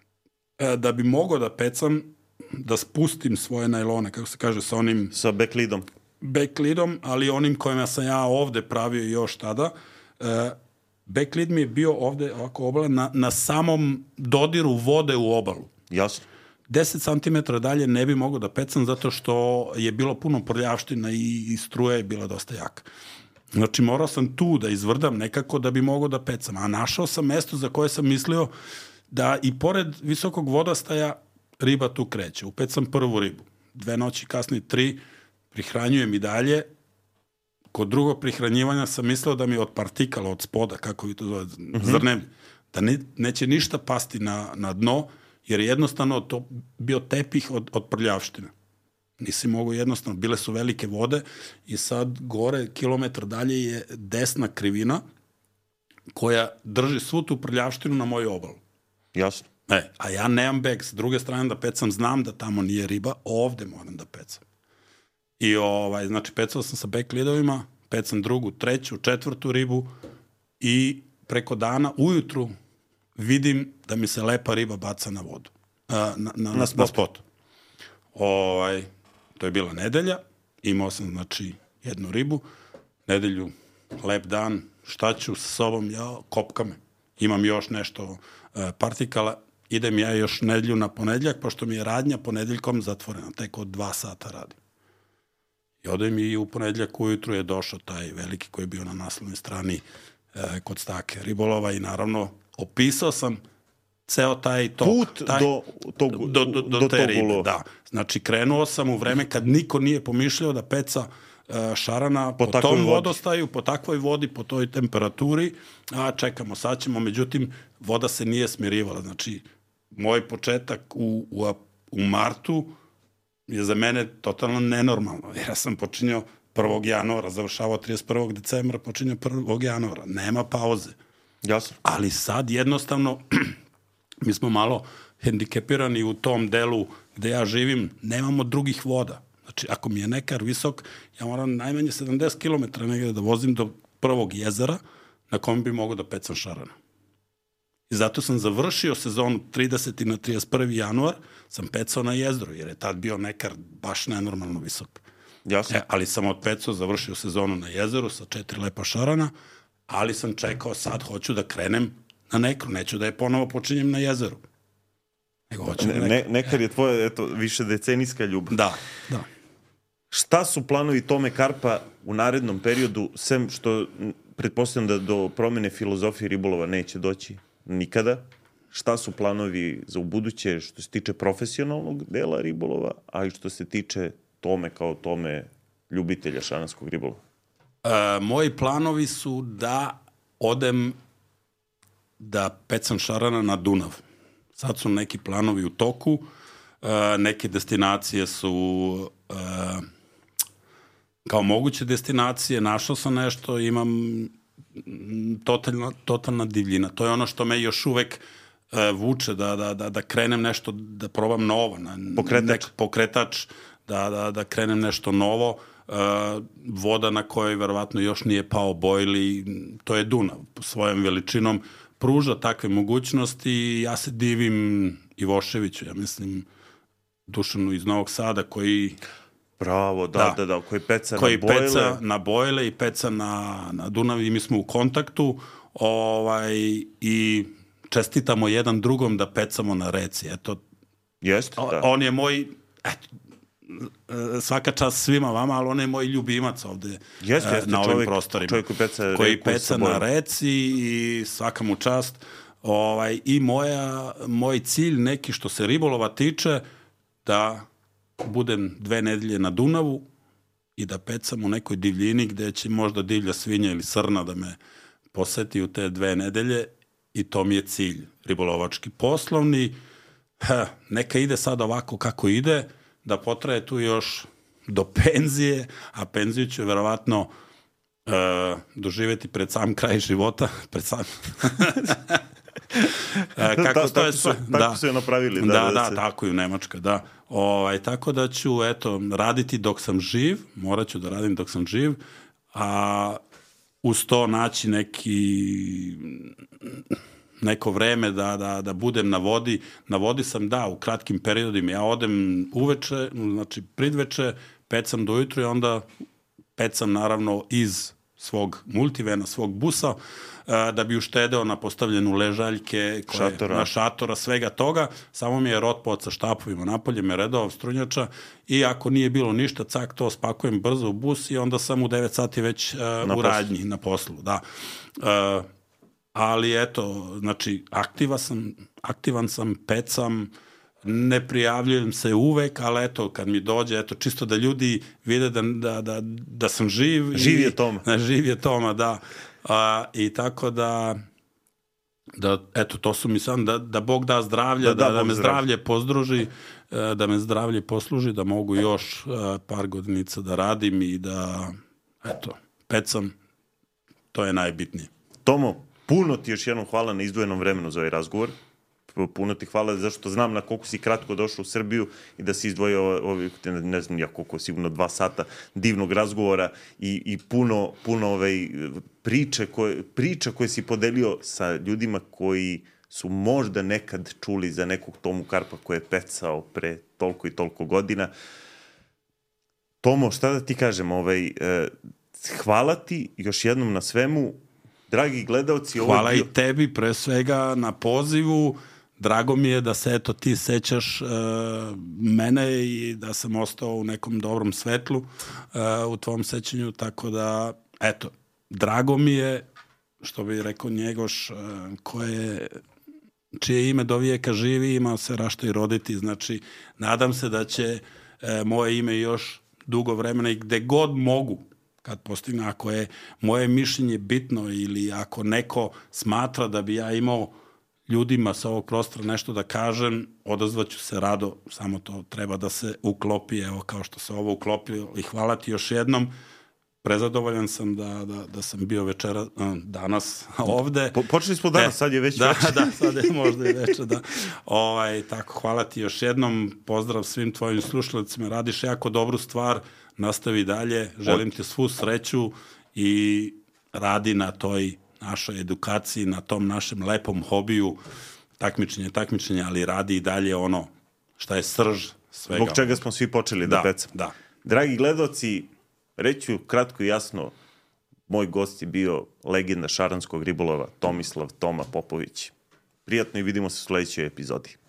e, da bi mogao da pecam, da spustim svoje najlone, kako se kaže, sa onim... Sa backlidom. Backlidom, ali onim kojima sam ja ovde pravio još tada. E, Backlid mi je bio ovde ovako obala na, na samom dodiru vode u obalu. Jasno. deset centimetara dalje ne bi mogao da pecam zato što je bilo puno prljavština i, i struja je bila dosta jaka. Znači morao sam tu da izvrdam nekako da bi mogao da pecam. A našao sam mesto za koje sam mislio da i pored visokog vodostaja riba tu kreće. Upecam prvu ribu. Dve noći kasnije tri, prihranjujem i dalje. Kod drugog prihranjivanja sam mislio da mi od partikala, od spoda, kako vi to zove, mm-hmm. zrnem, da ne, neće ništa pasti na, na dno, jer jednostavno to bio tepih od, od prljavštine. Nisi mogu jednostavno, bile su velike vode i sad gore, kilometar dalje je desna krivina koja drži svu tu prljavštinu na moju obalu. Jasno. E, a ja nemam beg, s druge strane da pecam, znam da tamo nije riba, ovde moram da pecam. I ovaj, znači pecao sam sa backlidovima, pecam drugu, treću, četvrtu ribu i preko dana ujutru vidim da mi se lepa riba baca na vodu. Na, na, na, na, spot. na spot. Ovaj, to je bila nedelja, imao sam znači jednu ribu, nedelju, lep dan, šta ću sa sobom, ja kopka me. Imam još nešto uh, partikala, idem ja još nedelju na ponedeljak, pošto mi je radnja ponedeljkom zatvorena, tek od dva sata radim. I odem i u ponedeljak ujutru je došao taj veliki koji je bio na naslovnoj strani e, kod Stake ribolova i naravno opisao sam ceo taj tok. Put taj, do, tog, do, do, do, do te ribe. Da. Znači krenuo sam u vreme kad niko nije pomišljao da peca e, šarana po, po tom vodi. vodostaju, po takvoj vodi, po toj temperaturi, a čekamo, sad ćemo, međutim voda se nije smirivala. Znači moj početak u, u, u martu je za mene totalno nenormalno, jer ja sam počinjao prvog januara, završavao trideset prvog decembra, počinjao prvog januara. Nema pauze. Jasno. Ali sad jednostavno, mi smo malo hendikepirani u tom delu gde ja živim, nemamo drugih voda. Znači, ako mi je nekar visok, ja moram najmanje sedamdeset kilometara negde da vozim do prvog jezera na kom bi mogao da pecam šarana. I zato sam završio sezonu trideseti na trideset prvi januar, sam pecao na jezero, jer je tad bio nekar baš nenormalno visok. Jasno. E, ali sam od pecao, završio sezonu na jezeru sa četiri lepa šarana, ali sam čekao, sad hoću da krenem na nekru, neću da je ponovo počinjem na jezeru. Nego hoću ne, na ne, nekar je tvoja, eto, više decenijska ljubav. Da, da. Šta su planovi Tome Karpa u narednom periodu, sem što pretpostavljam da do promene filozofije ribolova neće doći nikada? Šta su planovi za ubuduće što se tiče profesionalnog dela ribolova, a i što se tiče Tome kao Tome ljubitelja šananskog ribolova? E, moji planovi su da odem da pecam šarana na Dunav. Sad su neki planovi u toku, e, neke destinacije su e, kao moguće destinacije, našao sam nešto, imam totalna, totalna divljina. To je ono što me još uvek e, vuče da, da, da, da krenem nešto, da probam novo. Na, pokretač. Nek, pokretač, da, da, da krenem nešto novo. E, voda na kojoj verovatno još nije pao bojli, to je Dunav. Svojom veličinom pruža takve mogućnosti i ja se divim Ivoševiću, ja mislim Dušanu iz Novog Sada koji... Bravo, da, da, da, da koji peca koji na bojle. peca na bojle i peca na, na Dunav i mi smo u kontaktu ovaj, i čestitamo jedan drugom da pecamo na reci. Eto, Jeste, da. On je moj, eto, svaka čast svima vama, ali on je moj ljubimac ovde Jest, jest, na ovim čovjek, prostorima. Čovjek koji peca, koji peca na reci i svaka mu čast. Ovaj, I moja, moj cilj neki što se ribolova tiče da budem dve nedelje na Dunavu i da pecam u nekoj divljini gde će možda divlja svinja ili srna da me poseti u te dve nedelje i to mi je cilj ribolovački. Poslovni, ha, neka ide sad ovako kako ide, da potraje tu još do penzije, a penziju ću verovatno e, doživjeti pred sam kraj života, pred sam... e, kako da, to je tako, sve? Su, tako da. su je napravili. Da, Da, da, da, se... tako i u Nemačkoj, da. Ovaj, tako da ću, eto, raditi dok sam živ, morat ću da radim dok sam živ, a uz to naći neki neko vreme da, da, da budem na vodi. Na vodi sam, da, u kratkim periodima. Ja odem uveče, znači pridveče, pecam dojutru i onda pecam naravno iz svog multivena, svog busa, da bi uštedeo na postavljenu ležaljke, koje, šatora. na šatora, svega toga. Samo mi je rotpot sa štapovima napolje, me redao strunjača i ako nije bilo ništa, cak to spakujem brzo u bus i onda sam u devet sati već uh, u radnji, na poslu. Da. Uh, ali eto, znači, aktiva sam, aktivan sam, pecam, ne prijavljujem se uvek, ali eto, kad mi dođe, eto, čisto da ljudi vide da, da, da, da sam živ. Živ je Toma. Da, živ je Toma, da. A, I tako da, da, eto, to su mi sam, da, da Bog da zdravlje, da, da, da, da me zdravlje, zdravlje pozdruži, da me zdravlje posluži, da mogu još par godinica da radim i da, eto, pecam, to je najbitnije. Tomo, puno ti još jednom hvala na izdvojenom vremenu za ovaj razgovor. Puno ti hvala zašto znam na koliko si kratko došao u Srbiju i da si izdvojio ovih, ne znam ja koliko, sigurno dva sata divnog razgovora i, i puno, puno ovaj, priče, koje, priča koje si podelio sa ljudima koji su možda nekad čuli za nekog Tomu Karpa koji je pecao pre toliko i toliko godina. Tomo, šta da ti kažem, ovaj, eh, hvala ti još jednom na svemu. Dragi gledalci, hvala bio... i tebi pre svega na pozivu. Drago mi je da se eto ti sećaš uh, mene i da sam ostao u nekom dobrom svetlu uh, u tvom sećanju, tako da eto, drago mi je, što bi rekao Njegoš, uh, koje čije ime do vijeka živi, ima se rašto i roditi, znači nadam se da će uh, moje ime još dugo vremena i gde god mogu, kad postigne, ako je moje mišljenje bitno ili ako neko smatra da bi ja imao ljudima sa ovog prostora nešto da kažem, odazvaću se rado, samo to treba da se uklopi, evo kao što se ovo uklopilo i hvala ti još jednom. Prezadovoljan sam da, da, da sam bio večera, danas ovde. Po, počeli smo danas, e, sad je već da, večer. Da, sad je možda i večer, da. Ovaj, tako, hvala ti još jednom, pozdrav svim tvojim slušalicima, radiš jako dobru stvar, nastavi dalje, želim ti svu sreću i radi na toj našoj edukaciji, na tom našem lepom hobiju, takmičenje, takmičenje, ali radi i dalje ono šta je srž svega. Zbog čega smo svi počeli da, da pecamo. Da. Dragi gledoci, reću kratko i jasno, moj gost je bio legenda šaranskog ribolova, Tomislav Toma Popović. Prijatno i vidimo se u sledećoj epizodi.